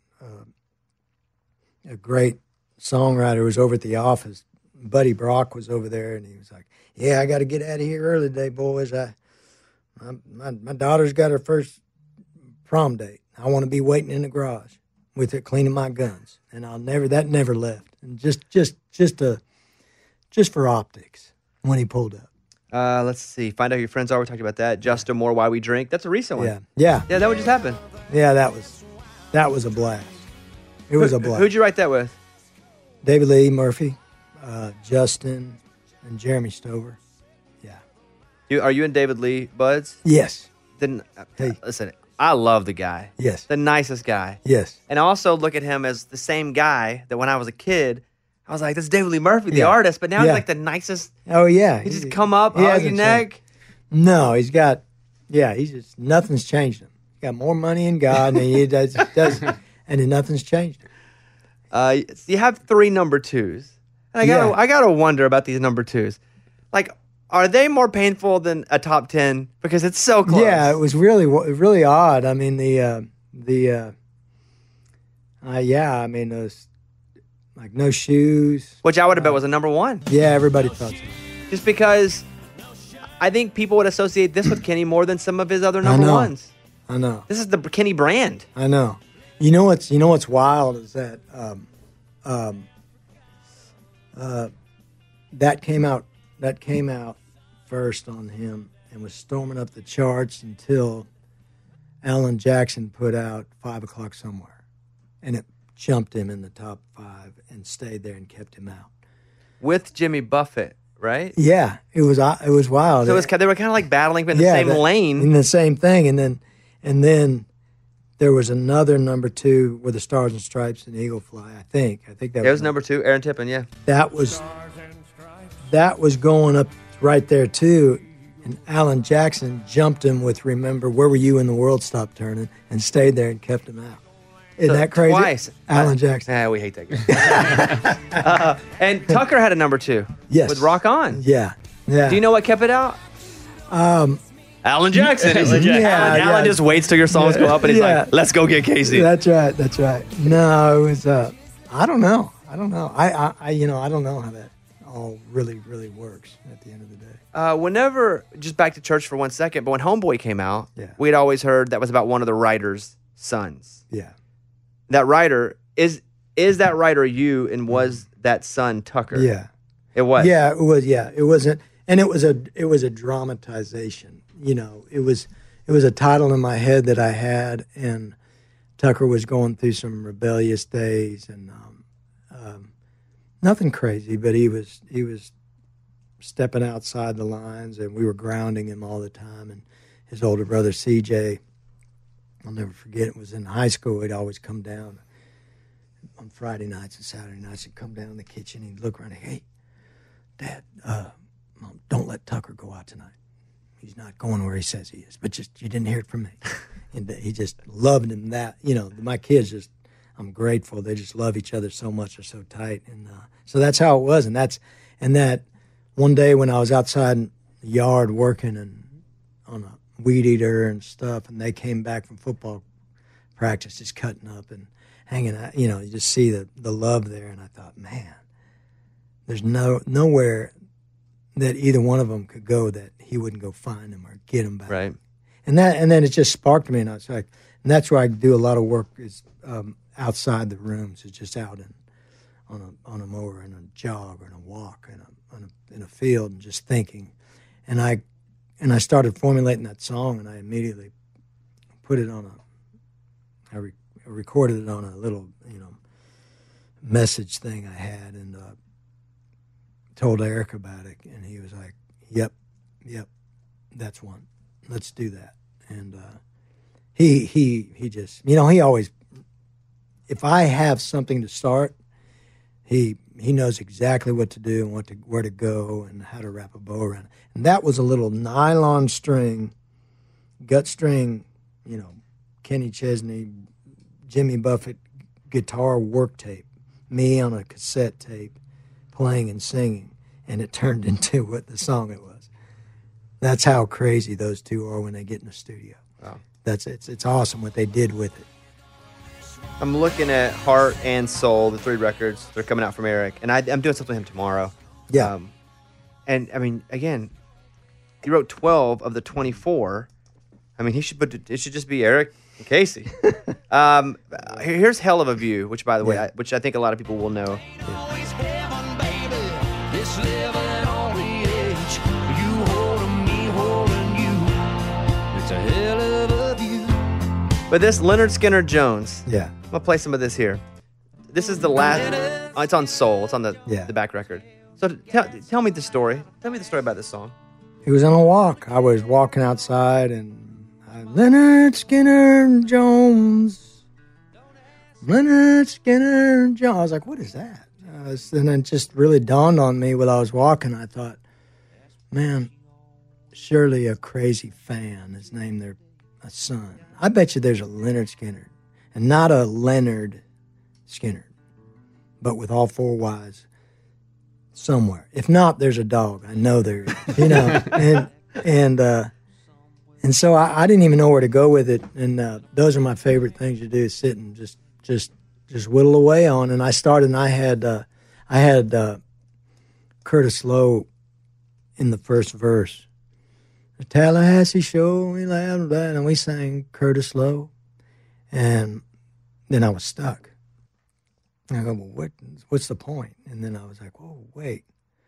a great songwriter was over at the office. Buddy Brock was over there, and he was like, yeah, I got to get out of here early today, boys. My daughter's got her first prom date. I want to be waiting in the garage with it, cleaning my guns. And that never left. And just for optics when he pulled up. Let's see. Find out who your friends are. We talked about that. Justin Moore, Why We Drink. That's a recent one. Yeah. Yeah, that one just happened. Yeah, that was a blast. It was a blast. Who'd you write that with? David Lee Murphy, Justin, and Jeremy Stover. Yeah. Are you and David Lee buds? Yes. Then Hey. listen, I love the guy. Yes. The nicest guy. Yes. And I also look at him as the same guy that when I was a kid, I was like, this is David Lee Murphy, the Yeah. artist. But now he's Yeah. like the nicest. Oh, yeah. He just come up, he hug your hasn't neck. changed. No, he's got, nothing's changed him. He's got more money in God, and he does and then nothing's changed him. You have 3 number 2s. And Yeah. I gotta wonder about these number 2s. Like, are they more painful than a top 10? Because it's so close. Yeah, it was really odd. I mean, those, like, No Shoes. Which I would have bet was a number 1. Yeah, everybody thought so. Just because I think people would associate this with Kenny more than some of his other number know. 1s. I know. This is the Kenny brand. I know. You know what's wild is that that came out first on him and was storming up the charts until Alan Jackson put out 5 O'Clock Somewhere, and it jumped him in the top 5 and stayed there and kept him out. With Jimmy Buffett, right? Yeah, it was wild. So they were kind of like battling in the same lane. in the same thing, and then there was another number 2 with the Stars and Stripes and Eagle Fly. I think that It was number 2, Aaron Tippin, yeah. that was going up right there too, and Alan Jackson jumped him with "Remember Where Were You When the World Stopped Turning" and stayed there and kept him out. Isn't that crazy? Twice. Alan Jackson. Yeah, we hate that guy. And Tucker had a number 2. Yes. With Rock On. Yeah. Do you know what kept it out? Alan Jackson. Alan just waits till your songs go up and he's like, let's go get Casey. That's right. No, it was. I don't know. I don't know how that all really works at the end of the day. Whenever, just back to church for 1 second, but when Homeboy came out, Yeah. we'd always heard that was about one of the writer's sons. Yeah. That writer, is that writer you, and was that son Tucker? Yeah. It was? Yeah, it was. Yeah, it wasn't, and it was a dramatization. It was a title in my head that I had, and Tucker was going through some rebellious days, and nothing crazy, but he was stepping outside the lines, and we were grounding him all the time. And his older brother CJ, I'll never forget, it was in high school. He'd always come down on Friday nights and Saturday nights. He'd come down in the kitchen. He'd look around and, hey, Dad, Mom, don't let Tucker go out tonight. He's not going where he says he is. But just, you didn't hear it from me. And he just loved him that. My kids just, I'm grateful. They just love each other so much. They're so tight. And so that's how it was. And that one day when I was outside in the yard working and on a weed eater and stuff, and they came back from football practice just cutting up and hanging out, you just see the love there. And I thought, man, there's nowhere that either one of them could go that he wouldn't go find them or get them back. Right. And then it just sparked me, and I was like, and that's where I do a lot of work is outside the rooms, is just out on a mower and a jog or in a walk in a field and just thinking. And I started formulating that song, and I immediately put it on I recorded it on a little, message thing I had, and told Eric about it, and he was like, yep, that's one. Let's do that. And he just, he always, if I have something to start, he knows exactly what to do and where to go and how to wrap a bow around it. And that was a little nylon string, gut string, Kenny Chesney, Jimmy Buffett guitar work tape, me on a cassette tape playing and singing, and it turned into what the song it was. That's how crazy those two are when they get in the studio. Wow. It's awesome what they did with it. I'm looking at Heart and Soul, the 3 records. They're coming out from Eric, and I'm doing something with him tomorrow. Yeah. And I mean, again, he wrote 12 of the 24. I mean, it should just be Eric and Casey. Here's Hell of a View, which, by the way, which I think a lot of people will know. Always heaven, baby. This level and all the age. You holding me, holding you. It's a hell of a view. But this Leonard Skinner Jones. Yeah. I'm gonna play some of this here. This is the last. It's on Soul. It's on the back record. So tell me the story. Tell me the story about this song. He was on a walk. I was walking outside, and Leonard Skinner Jones. Leonard Skinner Jones. I was like, what is that? And it just really dawned on me while I was walking. I thought, man, surely a crazy fan has named their a son. I bet you there's a Leonard Skinner, and not a Leonard Skinner, but with all 4 Y's somewhere. If not, there's a dog. I know there is, and so I didn't even know where to go with it. And those are my favorite things to do: is sit and just whittle away on. And I started, and I had Curtis Lowe in the first verse. The Tallahassee show, we laughed and we sang Curtis Lowe, and then I was stuck. And I go, well, what's the point? And then I was like, whoa, wait.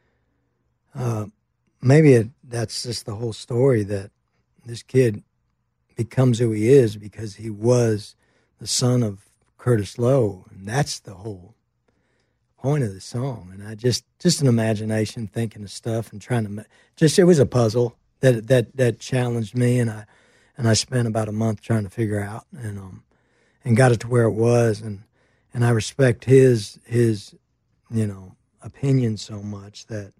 Maybe that's just the whole story, that this kid becomes who he is because he was the son of Curtis Lowe, and that's the whole point of the song. And I just an imagination, thinking of stuff and trying to it was a puzzle that challenged me, and I spent about a month trying to figure out, and got it to where it was, and I respect his opinion so much that,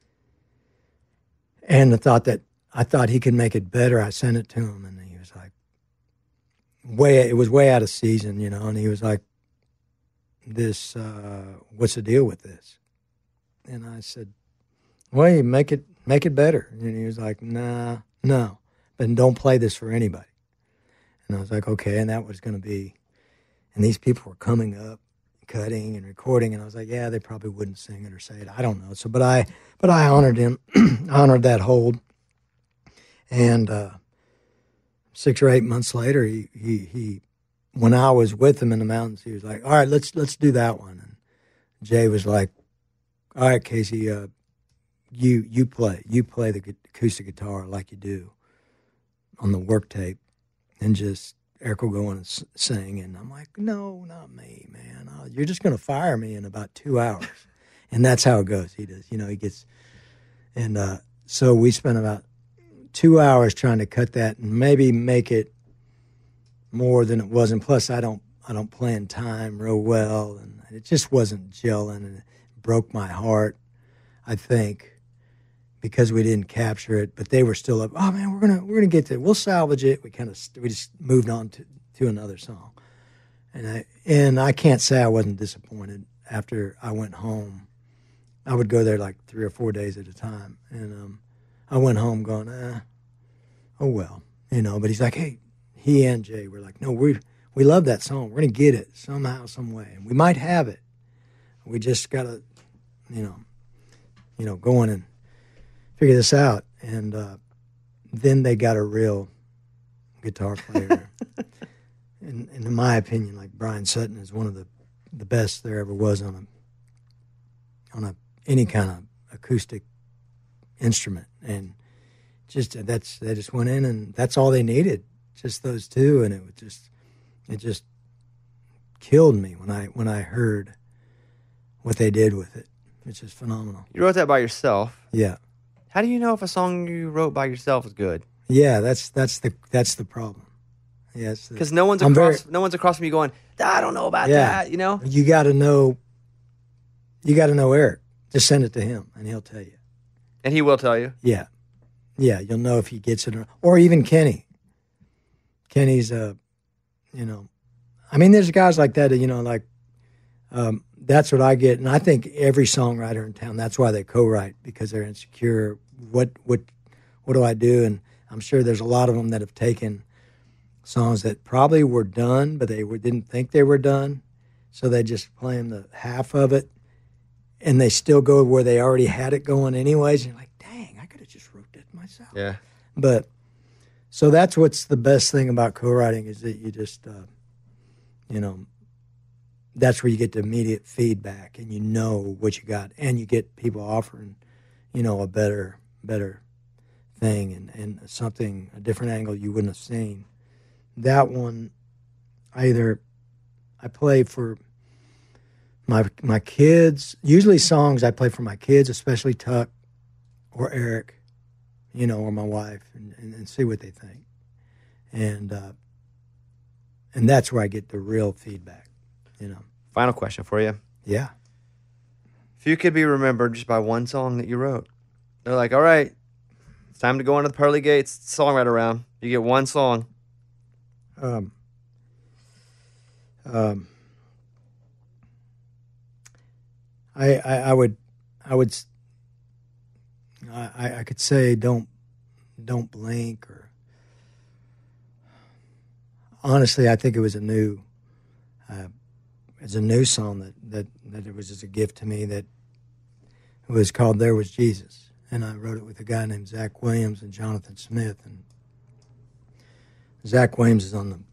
and I thought he could make it better. I sent it to him, and he was like, it was way out of season, and he was like, this, what's the deal with this? And I said, well, you make it better. And he was like, no, but don't play this for anybody. And I was like, okay. And that was going to be, and these people were coming up, cutting and recording, and I was like, yeah, they probably wouldn't sing it or say it. I don't know. So, but I honored him, honored that hold. And 6 or 8 months later, he when I was with him in the mountains, he was like, all right, let's do that one. And Jay was like, all right, Casey, you play the acoustic guitar like you do on the work tape, and just Eric will go on and sing. And I'm like, no, not me, man. You're just going to fire me in about 2 hours. And that's how it goes. He does, he gets, and so we spent about 2 hours trying to cut that and maybe make it more than it was. And plus, I don't play in time real well, and it just wasn't gelling, and it broke my heart, I think, because we didn't capture it. But they were still like, oh man, we're gonna get to it. We'll salvage it. We just moved on to another song, and I can't say I wasn't disappointed after I went home I would go there like 3 or 4 days at a time. And I went home going, oh, well, But he's like, hey, he and Jay were like, no, we love that song. We're going to get it somehow, some way. And we might have it. We just got to, go in and figure this out. And then they got a real guitar player. and in my opinion, like Brian Sutton is one of the best there ever was on any kind of acoustic instrument. And they just went in, and that's all they needed, just those two. And it just killed me when I heard what they did with it. It's just phenomenal. You wrote that by yourself. Yeah. How do you know if a song you wrote by yourself is good? Yeah, that's the problem. Yes, because no one's across from you going, I don't know about that. You got to know Eric. Just send it to him, and he'll tell you. And he will tell you. Yeah, you'll know if he gets it or even Kenny. Kenny's there's guys like that. That's what I get, and I think every songwriter in town. That's why they co-write, because they're insecure. What do I do? And I'm sure there's a lot of them that have taken songs that probably were done, but they didn't think they were done, so they just play them the half of it, and they still go where they already had it going anyways. And you're like, dang, I could have just wrote that myself. Yeah. But so that's what's the best thing about co-writing is that you just, that's where you get the immediate feedback, and you know what you got, and you get people offering, a better thing and a different angle you wouldn't have seen. That one, I play for my kids. Usually songs I play for my kids, especially Tuck or Eric, or my wife, and see what they think. And that's where I get the real feedback, Final question for you. Yeah. If you could be remembered just by one song that you wrote, they're like, all right, it's time to go into the pearly gates songwriter round. You get one song. I could say don't blink, or honestly I think it was a new song that it was just a gift to me, that it was called There Was Jesus, and I wrote it with a guy named Zach Williams and Jonathan Smith. And Zach Williams is on the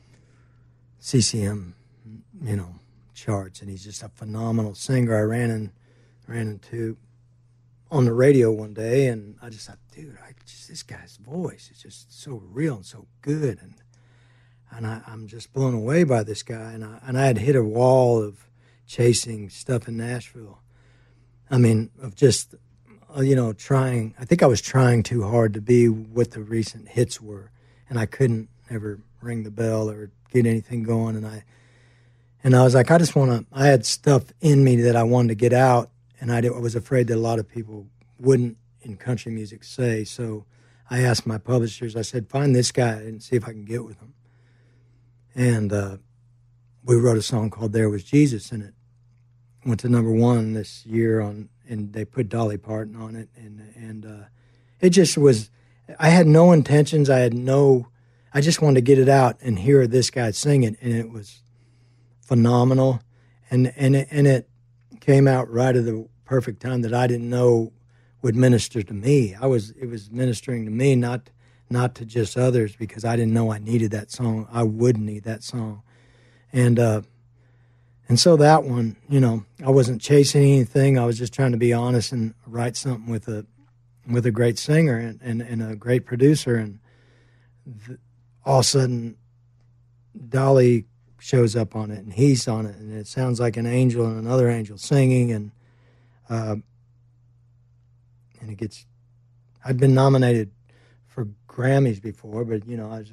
CCM charts, and he's just a phenomenal singer. I ran into on the radio one day, and I just thought, dude, this guy's voice is just so real and so good, and I'm just blown away by this guy. And I had hit a wall of chasing stuff in Nashville. Of just trying. I think I was trying too hard to be what the recent hits were, and I couldn't ever ring the bell or get anything going. And I was like, I had stuff in me that I wanted to get out, and I was afraid that a lot of people wouldn't in country music say. So I asked my publishers, I said, find this guy and see if I can get with him. And we wrote a song called There Was Jesus, and it went to #1 this year and they put Dolly Parton on it. And it just was, I had no intentions. I just wanted to get it out and hear this guy sing it, and it was phenomenal. And it came out right at the perfect time that I didn't know would minister to me. It was ministering to me, not to just others, because I didn't know I needed that song. I would need that song. And so that one, I wasn't chasing anything. I was just trying to be honest and write something with a great singer and a great producer. And all of a sudden, Dolly shows up on it, and he's on it, and it sounds like an angel and another angel singing, and it gets. I'd been nominated for Grammys before, but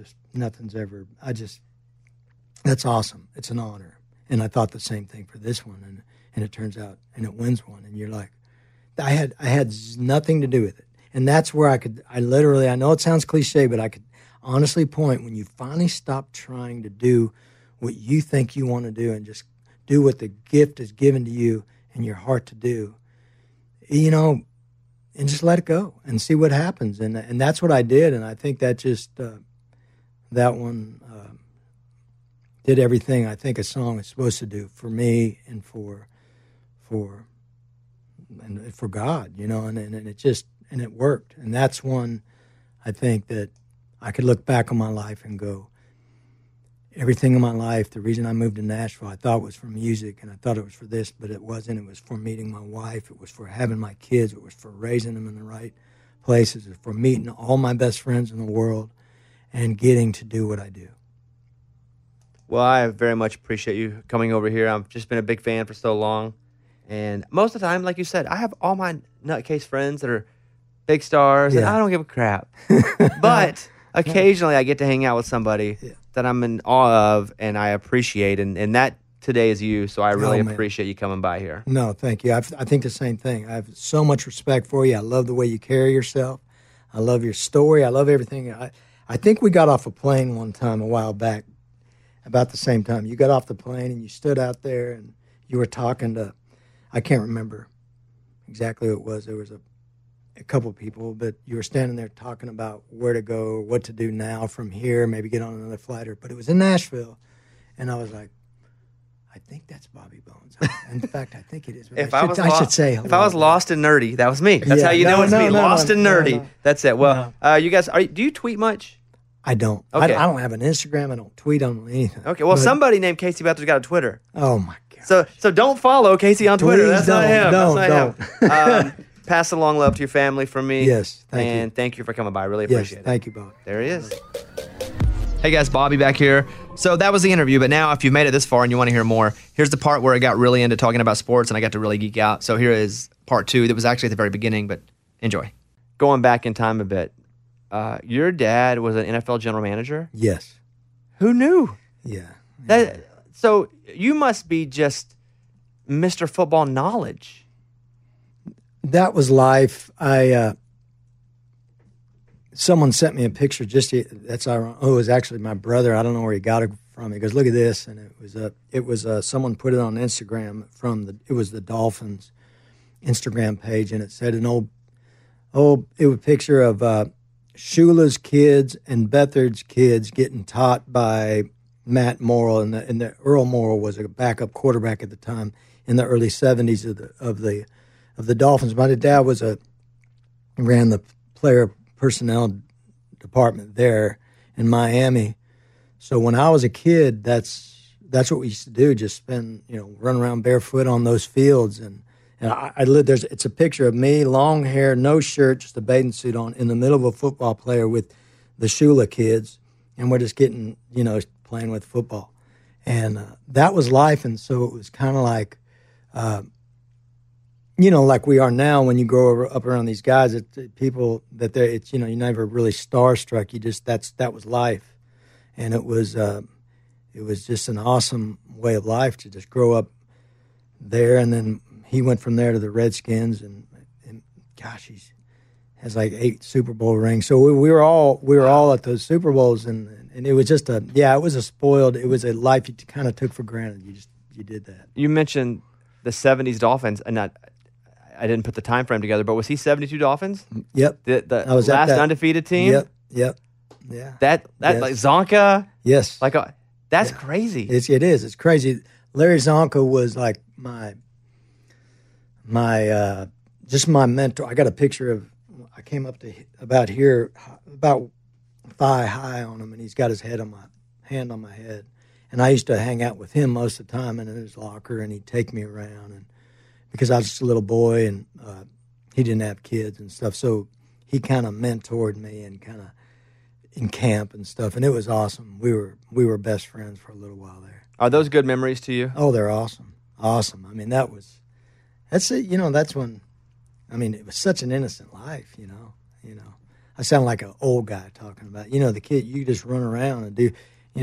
that's awesome. It's an honor, and I thought the same thing for this one, and it turns out, and it wins one, and you're like, I had nothing to do with it, and that's where I know it sounds cliche, but I could honestly point when you finally stop trying to do what you think you want to do and just do what the gift is given to you and your heart to do, you know, and just let it go and see what happens. And that's what I did. And I think that just, that one did everything I think a song is supposed to do for me and for God, you know, and it just, and it worked. And that's one I think that I could look back on my life and go, everything in my life, the reason I moved to Nashville, I thought was for music, and I thought it was for this, but it wasn't. It was for meeting my wife. It was for having my kids. It was for raising them in the right places. It was for meeting all my best friends in the world and getting to do what I do. Well, I very much appreciate you coming over here. I've just been a big fan for so long. And most of the time, like you said, I have all my nutcase friends that are big stars, and Yeah. I don't give a crap. But occasionally I get to hang out with somebody that I'm in awe of and I appreciate, and that today is you, so I really Oh, man. appreciate you coming by here. No, thank you. I think the same thing. I have so much respect for you. I love the way you carry yourself. I love your story. I love everything. I think we got off a plane one time a while back, about the same time. You got off the plane and you stood out there and you were talking to, I can't remember exactly who it was. There was a couple of people, but you were standing there talking about where to go, what to do now from here, maybe get on another flight. But it was in Nashville. And I was like, I think that's Bobby Bones. In fact, I think it is. But I should say hello. If I was lost and nerdy, that was me. That's Yeah, how you know it's me. no, Lost and nerdy. no. That's it. Well, you guys, do you tweet much? I don't. Okay. I don't have an Instagram. I don't tweet. I don't do anything. Okay. Well, But- somebody named Casey Beathard's got a Twitter. Oh my God. So don't follow Casey on Twitter. Please That's not don't. him. Don't, That's not him. Pass along love to your family from me. Yes, thank you. And thank you for coming by. I really Yes, appreciate it. thank you, Bob. There he is. Hey guys, Bobby back here. So that was the interview, but now if you've made it this far and you want to hear more, here's the part where I got really into talking about sports and I got to really geek out. So here is part 2 that was actually at the very beginning, but enjoy. Going back in time a bit, your dad was an NFL general manager. Yes. Who knew? Yeah. So you must be just Mr. Football knowledge. That was life. Someone sent me a picture. That's ironic. Oh, it was actually my brother. I don't know where he got it from. He goes, "Look at this," and it was someone put it on Instagram it was the Dolphins Instagram page, and it said it was a picture of Shula's kids and Beathard's kids getting taught by Matt Morrill, and the Earl Morrill was a backup quarterback at the time in the early '70s of the Dolphins. My dad ran the player personnel department there in Miami. So when I was a kid, that's what we used to do. Just run around barefoot on those fields, and I lived. It's a picture of me, long hair, no shirt, just a bathing suit on, in the middle of a football player with the Shula kids, and we're just getting playing with football, and that was life. And so it was kind of like. Like we are now, when you grow up around these guys, people that you never really starstruck. You just that was life, and it was just an awesome way of life to just grow up there. And then he went from there to the Redskins, and gosh, he has like 8 Super Bowl rings. So we were all at those Super Bowls, and it was just it was a life you kind of took for granted. You did that. You mentioned the '70s Dolphins, and I didn't put the time frame together, but was he 72 Dolphins? Yep. The I was at last that. undefeated team? Yep. Yeah. That Yes. like Zonka? Yes. That's crazy. It is. It's crazy. Larry Zonka was like my just my mentor. I got a picture of. I came up to about here, about thigh high on him, and he's got his hand on my head. And I used to hang out with him most of the time in his locker, and he'd take me around, and because I was just a little boy, and he didn't have kids and stuff, so he kind of mentored me and kind of in camp and stuff, and it was awesome. We were best friends for a little while there. Are those good memories to you? Oh, they're awesome. I mean, that's it. That's when, it was such an innocent life. I sound like an old guy talking about. The kid, you just run around and do,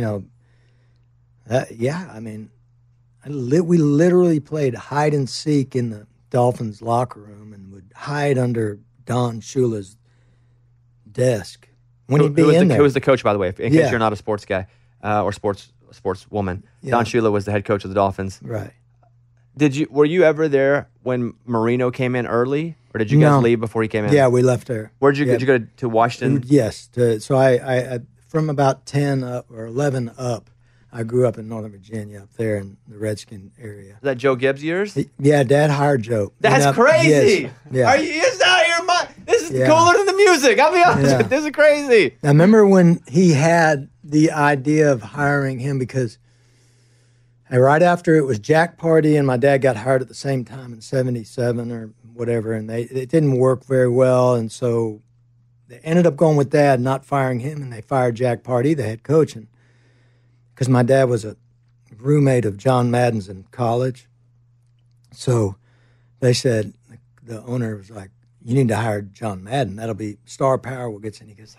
we literally played hide and seek in the Dolphins locker room and would hide under Don Shula's desk when he'd be in there. Who was the coach, by the way, in case Yeah. you're not a sports guy or sports woman? Yeah. Don Shula was the head coach of the Dolphins. Right. Were you ever there when Marino came in early, or did you guys No. leave before he came in? Yeah, we left there. Where'd you go? Yeah. Did you go to Washington? Yes. So I from about 10 up or 11 up, I grew up in Northern Virginia up there in the Redskin area. Is that Joe Gibbs years? Yeah, Dad hired Joe. That's And, crazy. yes, yeah. Are you it's out of your mind? This is Yeah. cooler than the music. I'll be honest. Yeah. This is crazy. I remember when he had the idea of hiring him because right after it was Jack Party and my dad got hired at the same time in 77 or whatever, and it didn't work very well, and so they ended up going with Dad, not firing him, and they fired Jack Party, the head coach, because my dad was a roommate of John Madden's in college. So they said, the owner was like, you need to hire John Madden. That'll be star power. We'll get you. And he goes,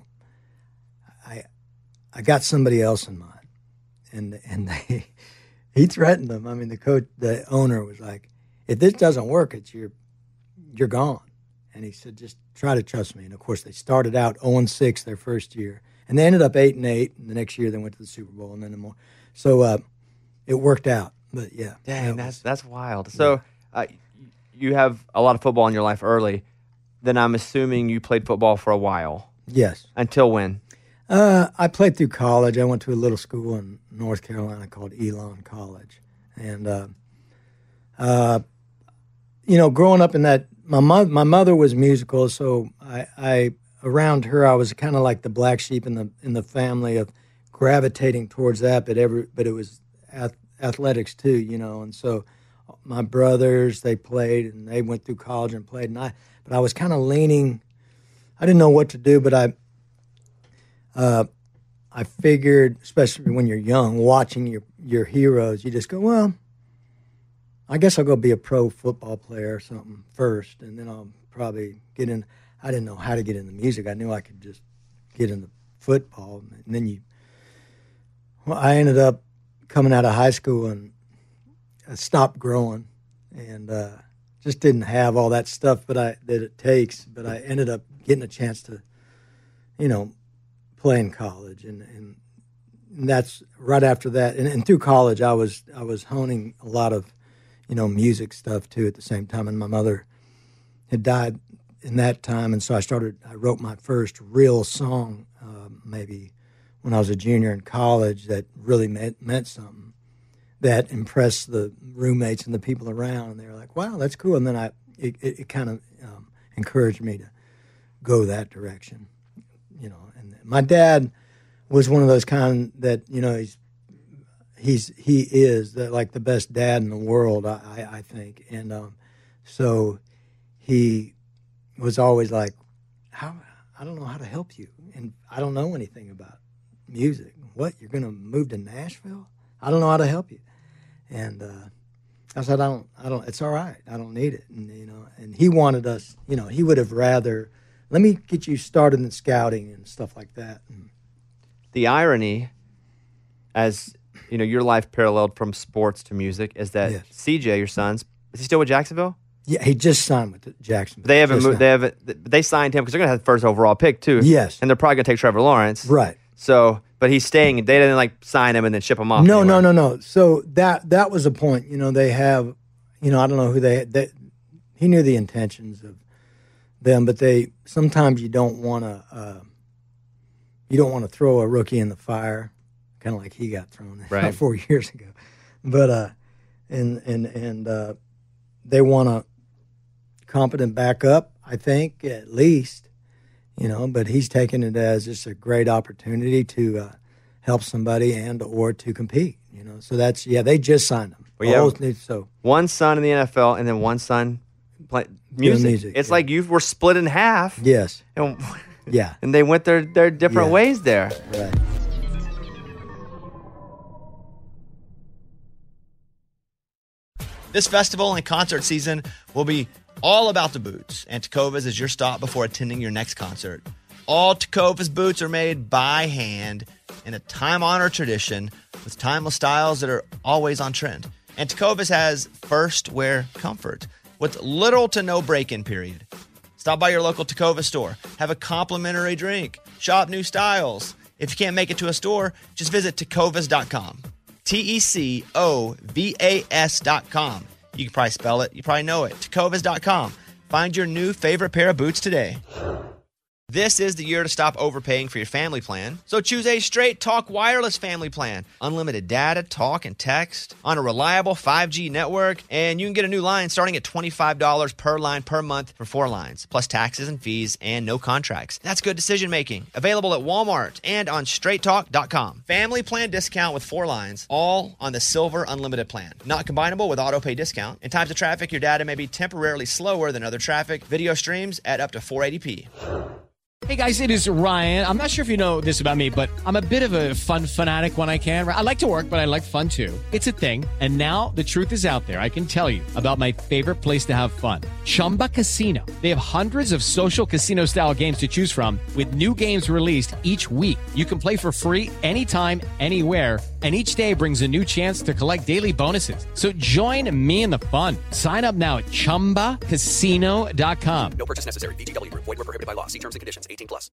I got somebody else in mind. And he threatened them. I mean, the owner was like, if this doesn't work, you're gone. And he said, just try to trust me. And of course, they started out 0-6 their first year, and they ended up 8-8. And the next year, they went to the Super Bowl, and then more. So it worked out. But yeah, Dang, that's wild. So you have a lot of football in your life early. Then I'm assuming you played football for a while. yes. Until when? I played through college. I went to a little school in North Carolina called Elon College, and growing up in that, my mother was musical, so I around her I was kind of like the black sheep in the family of gravitating towards that, but it was athletics too, and so my brothers, they played and they went through college and played, but I was kind of leaning. I didn't know what to do, but I figured, especially when you're young, watching your heroes, you just go, well, I guess I'll go be a pro football player or something first, and then I'll probably get in. I didn't know how to get into music. I knew I could just get into football, and then I ended up coming out of high school and I stopped growing, and just didn't have all that stuff that it takes. But I ended up getting a chance to, play in college, and that's right after that. And through college, I was honing a lot of, music stuff too at the same time. And my mother had died in that time, and so I wrote my first real song maybe when I was a junior in college that really meant something, that impressed the roommates and the people around, and they were like, wow, that's cool. And then it kind of encouraged me to go that direction, and my dad was one of those kind that, he is like the best dad in the world, I think. And so he was always like, I don't know how to help you, and I don't know anything about music. What, you're going to move to Nashville? I don't know how to help you. And I said, I don't. It's all right. I don't need it. And and he wanted us. He would have rather let me get you started in scouting and stuff like that. And The irony, as your life paralleled from sports to music, is that Yes. CJ, your son's, is he still with Jacksonville? yeah, he just signed with Jacksonville. They haven't Just moved. signed. They signed him because they're going to have the first overall pick too. Yes. and they're probably going to take Trevor Lawrence. Right. So, but he's staying. They didn't sign him and then ship him off. No, anywhere. no. So that was the point. They have, I don't know who they he knew the intentions of them, but sometimes you don't want to throw a rookie in the fire, kind of like he got thrown Right. 4 years ago. But and they want a competent backup, I think, at least. But he's taken it as just a great opportunity to help somebody or to compete. So that's they just signed him. Well, yeah. So One son in the NFL and then one son play music. music, It's yeah. like you were split in half. yes, And, yeah, and they went their different Yeah. ways there. right. This festival and concert season will be all about the boots, and Tecovas is your stop before attending your next concert. All Tecovas boots are made by hand in a time-honored tradition with timeless styles that are always on trend. And Tecovas has first wear comfort with little to no break-in period. Stop by your local Tecovas store, have a complimentary drink, shop new styles. If you can't make it to a store, just visit tecovas.com. TECOVAS.com. You can probably spell it. You probably know it. Tecovas.com. Find your new favorite pair of boots today. This is the year to stop overpaying for your family plan. So choose a Straight Talk Wireless family plan. Unlimited data, talk, and text on a reliable 5G network. And you can get a new line starting at $25 per line per month for 4 lines, plus taxes and fees and no contracts. That's good decision making. Available at Walmart and on straighttalk.com. Family plan discount with 4 lines, all on the Silver Unlimited plan. Not combinable with auto pay discount. In times of traffic, your data may be temporarily slower than other traffic. Video streams at up to 480p. Hey guys, it is Ryan. I'm not sure if you know this about me, but I'm a bit of a fun fanatic when I can. I like to work, but I like fun too. It's a thing. And now the truth is out there. I can tell you about my favorite place to have fun. Chumba Casino. They have hundreds of social casino style games to choose from with new games released each week. You can play for free anytime, anywhere. And each day brings a new chance to collect daily bonuses. So join me in the fun. Sign up now at ChumbaCasino.com. No purchase necessary. VGW Group. Void where prohibited by law. See terms and conditions. 18+.